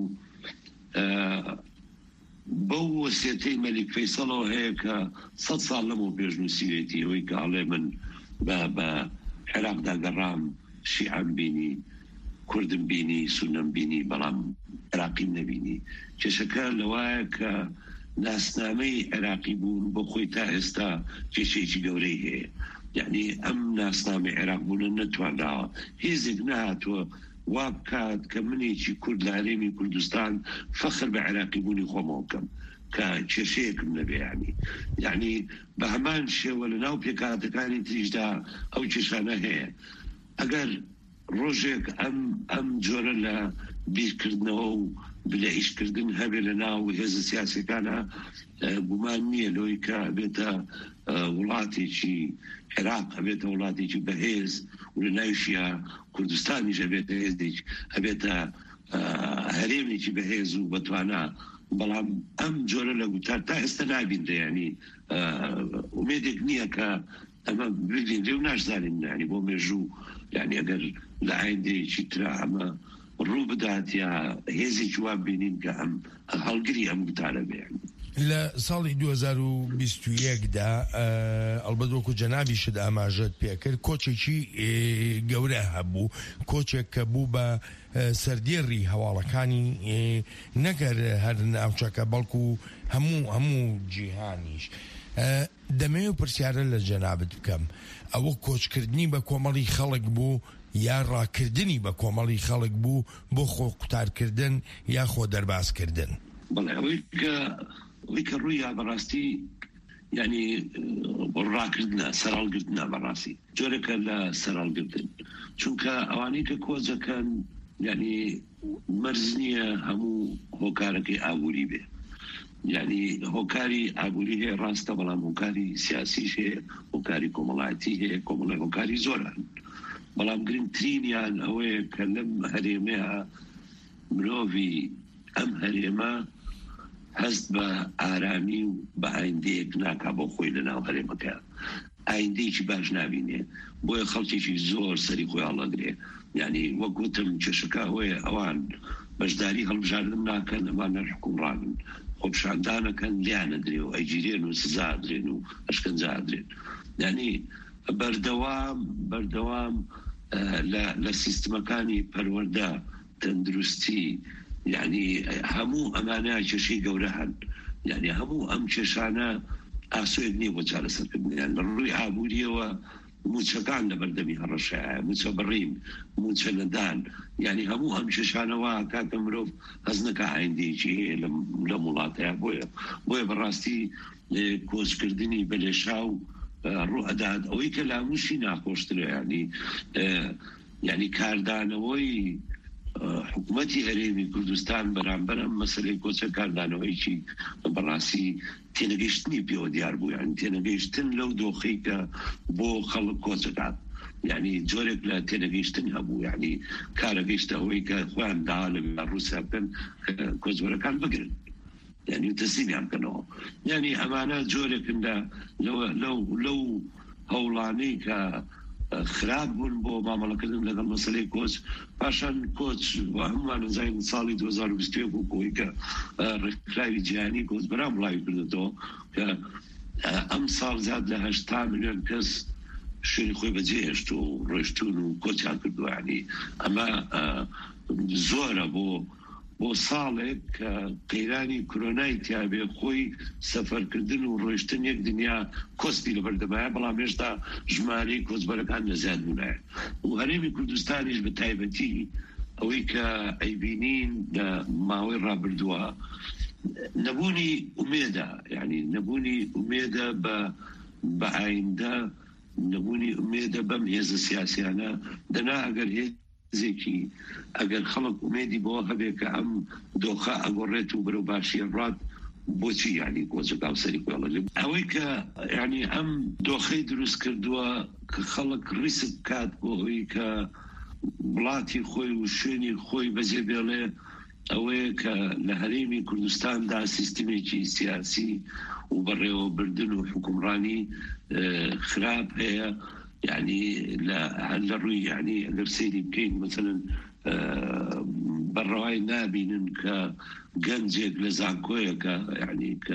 بەو وەسیەتەی مەلیک فەیسەڵەوە هەیە کە سەد ساڵ لەمەوە پێشنووسیوێتی ئەوەی کە ئەڵێ من بە عێراقدا گەڕام شیعەم بینی کوردم بینی سونەم بینی بەڵام عێراقیم نەبینی کێشەکە لەوایە کە ناسنامەی عێراقی بوون بۆ خۆی تا ئێستا کێشەیەکی گەورەی هەیە یعنی ئەم ناسنامەی عێراق بوونە نەتوانراوە هێزێک نهاتووە وا بکات کە منێکی کورد لە هەرێمی کوردستان فەخر بە عێراقی بوونی خۆمەوە بکەم کە کێشەیەکم نەبێ ینی یعنی بە هەمان شێوە لە ناو پێکاتەکانی تریشدا ئەو کێشانە هەیە ئەگەر ڕۆژێک ئەم ئەم جۆرە لە بیرکردنەوە و بلە ئیشکردن هەبێ لە ناو هێزە سیاسەکانە گومان نییە لۆی کە بێتە وڵاتێکی عێراق ئەبێتە وڵاتێکی بەهێز و لە ناویشیە کوردستانیش ئەبێتە هێزێک ئەبێتە هەرێمێکی بەهێز و بەتوانە بەڵام ئەم جۆرە لە گوتار تا ئێستا نابینرێ ینی ئومێدێک نییە کە ئەمە بگرین لێو ناشزانین نانی بۆ مێژوو یعنی ئەگەر لە ئایندەیەکی ترا ئەمە ڕوو بدات یا هێزێکی وان بینین کە ئەم هەڵگری ئەم گوتارە بێ لە ساڵی دوو هەزار و بیست و یەکدا ئەڵبەت وەکو جەنابیشت ئاماژەت پێکرد کۆچێکی گەورە هەبوو کۆچێک کە بوو بە سەردێڕی هەواڵەکانی نەگەر هەر ناوچەکە بەڵکو هەموو هەموو جیهانیش دەمەوێت پرسیارە لە جەنابەت بکەم ئەوە کۆچکردنی بە کۆمەڵی خەڵک بوو یا ڕاکردنی بە کۆمەڵی خەڵک بوو بۆ خۆ قوتارکردن یا خۆ دەربازکردن بەڵێ ئەوەی کە ئەوەی کە ڕوویە بەڕاستی ینی ڕاکردنە سەرهەڵگرتنە بەڕاستی جۆرەکە لە سەرهەڵگرتن چونکە ئەوانەی کە کۆچەکەن ینی مەرج نییە هەموو هۆکارەکەی ئابووری بێ یعنی هۆکاری ئابووری هەیە ڕاستە بەڵام هۆکاری سیاسیش هەیە هۆکاری کۆمەڵایەتی هەیە کۆمەڵی هۆکاری زۆرن بەڵام گرنگترینیان ئەوەیە کە لەم هەرێمەیە مرۆڤی ئەم هەرێمە هەست بە ئارامی و بە ئایندەیەک ناکا بۆ خۆی لە ناو هەرێمەکە ئایندەیەکی باش نبینێ بۆیە خەڵکێکی زۆر سەری خۆی هەڵەگرێ یعنی وەکوتم کێشەکە هۆیە ئەوان بەشداری هەڵبژاردن ناکەن ئەمانە حکومڕانن خۆپشاندانەکەن لیانە درێ و ئەیگیرێن و سزا درێن و ئەشکەنجا درێن یعنی بەردەوام بەردەوام لە سیستمەکانی پەروەردە تەندروستی یعنی هەموو ئەمانە کێشەی گەورە هەن یعنی هەموو ئەم کێشانە ئاسۆیەک نییە بۆ چارەسەرکردنیان لە ڕووی ئابووریەوە موچەکان لە بەردەمی هەڕەشایە موچە بڕیم موچە لەدان یعنی هەموو ئەم کێشانەوە کاتە مرۆڤ هەز نەکە ئایندێکی هەیە لە وڵاتەیە بۆیە بۆیە بەڕاستی کۆچکردنی بەلێشاو ڕوو ئەدات ئەوەی کە لاموشی ناخۆشترە ینی یعنی کاردانەوەی حکوومەتی هەرێمی کوردستان بەرامبەر ئەم مەسەلەی کۆچە کاردانەوەیکی بەڕاستی تێنەگەیشتنی پێوە دیار بوو یعنی تێنەگەیشتن لەو دۆخەی کە بۆ خەڵک کۆچەکات یعنی جۆرێک لە تێنەگەیشتن هەبوو یعنی کارەگەیشتە ئەوەی کە خۆیان دا لە ڕووسیا بکەن کۆچوەرەکان بگرن یعنی تەسلیمیان بکەنەوە یعنی ئەمانە جۆرێکن لەو هەوڵانەی کە خراپ بوون بۆ مامەڵەکردن لەگەڵ مەسەلەی کۆچ پاشان کۆچ هەمومان نزانین ساڵی دوو هەزار و بیست و یەک بوو کۆی کە ڕێکخراوی جیهانی کۆچ بەرام وڵاوی کردێتەوە کە ئەم ساڵ زیاد لە هەشتا ملیۆن کەس شوێنی خۆی بەجێهێشت و ڕۆیشتون و کۆچیان کردووە یعنی ئەمە زۆرە بۆ بۆ ساڵێک کە قەیرانی کۆرۆنای تیابێ خۆی سەفەرکردن و ڕۆیشتن یەک دنیا کۆستی لەبەردەمایە بەڵام هێشتا ژمارەی کۆچبەرەکان لەزیاد بوونایە و هەرێمی کوردستانیش بە تایبەتی ئەوەی کە ئەیبینین لە ماوەی ڕابردووە نەبوونی ئومێدە یعنی نەبوونی ئومێدە بە ئایندە نەبوونی ئومێدە بەم هێزە سیاسیانە دەنا ئەگەر هێز زێکی ئەگەر خەڵک ئومێدی بۆ هەبێ کە ئەم دۆخە ئەگۆڕێت و بەرەو باشیە ڕات بۆچی ینی کۆچەکە سەری کۆڵە ئەوەی کە ینی ئەم دۆخەی دروست کردووە کە خەڵک ڕیسک کات بۆ ئەوەی کە وڵاتی خۆی و شوێنی خۆی بەجێ بێڵێ ئەوەیە کە لە هەرێمی کوردستاندا سیستمێکی سیاسی و بەڕێوەبردن و حکومڕانی خراپ هەیە يعني لا هلا روي يعني لرسيلي بكين مثلا بالرواي نابين كجنجك لزانكويا ك يعني ك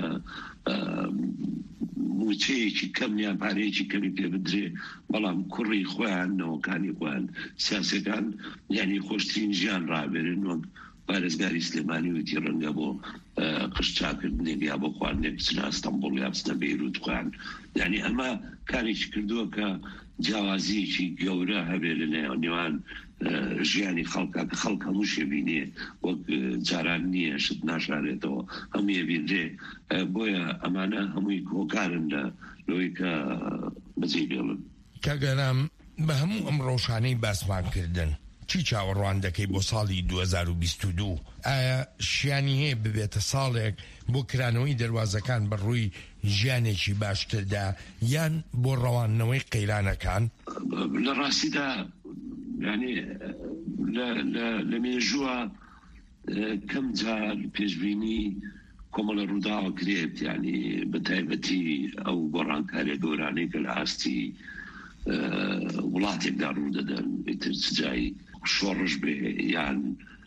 موتشي كم يا باريشي كم يبدري بلام كوري خوان و كان يخوان سياسي كان يعني خوشتين جان رابر انه بارزگاری سلێمانی وتی ڕەنگە بۆ قشتاکردنێک یا بۆ خواردنێک بچنە ئەستەمبوڵ یا بچنە بەیروت خوان یعنی ئەمە کارێکی کردووە کە جیاوازیەکی گەورە هەبێ لە نێوان ژیانی خەڵکە کە خەڵک هەموو شێبینێ وەک جاران نییە شت ناشارێتەوە هەموو یەبیندرێ بۆیە ئەمانە هەمووی کۆکارن لە لەوەی کە بەجێ بێڵن کاگەرام بە هەموو ئەم ڕۆژانەی باسمانکردن چی چاوەڕوان دەکەی بۆ ساڵی دوو هەزار و بیست و دوو ئایا شیانی هەیە ببێتە ساڵێک بۆ کرانەوەی دەواازەکان بەڕووی ژیانێکی باشتردا یان بۆ ڕەوانەوەی قەیرانەکان لە ڕاستیدا ینی لە مێژووە کەم جار پێشبینی کۆمەڵە ڕووداوە کرێت ینی بە تایبەتی ئەو گۆڕانکاریە گەورانەی کە لە ئاستی وڵاتێکدا ڕوو دەدەن ئیتر جای شۆڕش بێ یان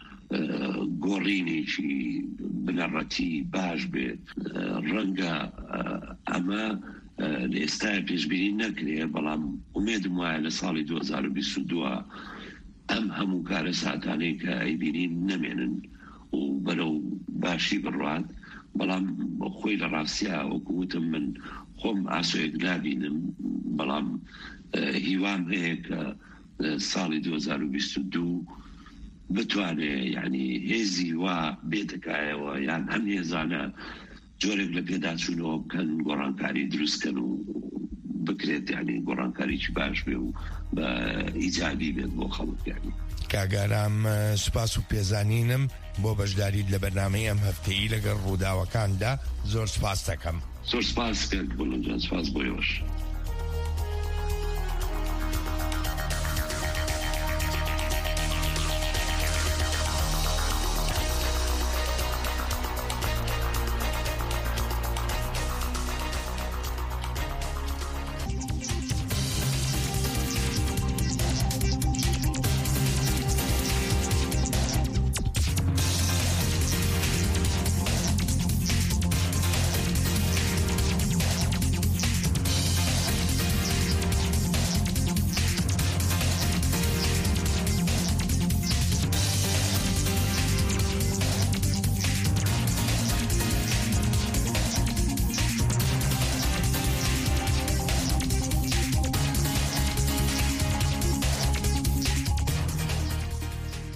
گۆڕینێکی بنەڕەتی باش بێت ڕەنگە ئەمە لە ئێستا پێشبینی نەکرێ بەڵام ئومێدم وایە لە ساڵی دوو هەزار و بیست و دوو ئەم هەموو کارە ساتانەی کە ئەیبینین نەمێنن و بەرەو باشی بڕوات بەڵام خۆی لە ڕاستیا وەکووتم من خۆم ئاسۆیەک نابینم بەڵام هیوام هەیە کە ساڵی دوو هەزار و بیست و دوو بتوانێت یعنی هێزی وا بێتەکایەوە یان هەم هێزانە جۆرێک لە پێداچوونەوە بکەن گۆڕانکاری دروستکەن و بکرێت یعنی گۆڕانکاریی باش بێ و بە ئیجابی بێت بۆ خەڵک یعنی کاگارام سوپاس و پێزانینم بۆ بەشداریت لە بەرنامەی ئەم هەفتەیی لەگەڵ ڕووداوەکاندا زۆر سوپاس دەکەم زۆر سوپاس کرد بۆ لەنجان سوپاس بۆ یۆش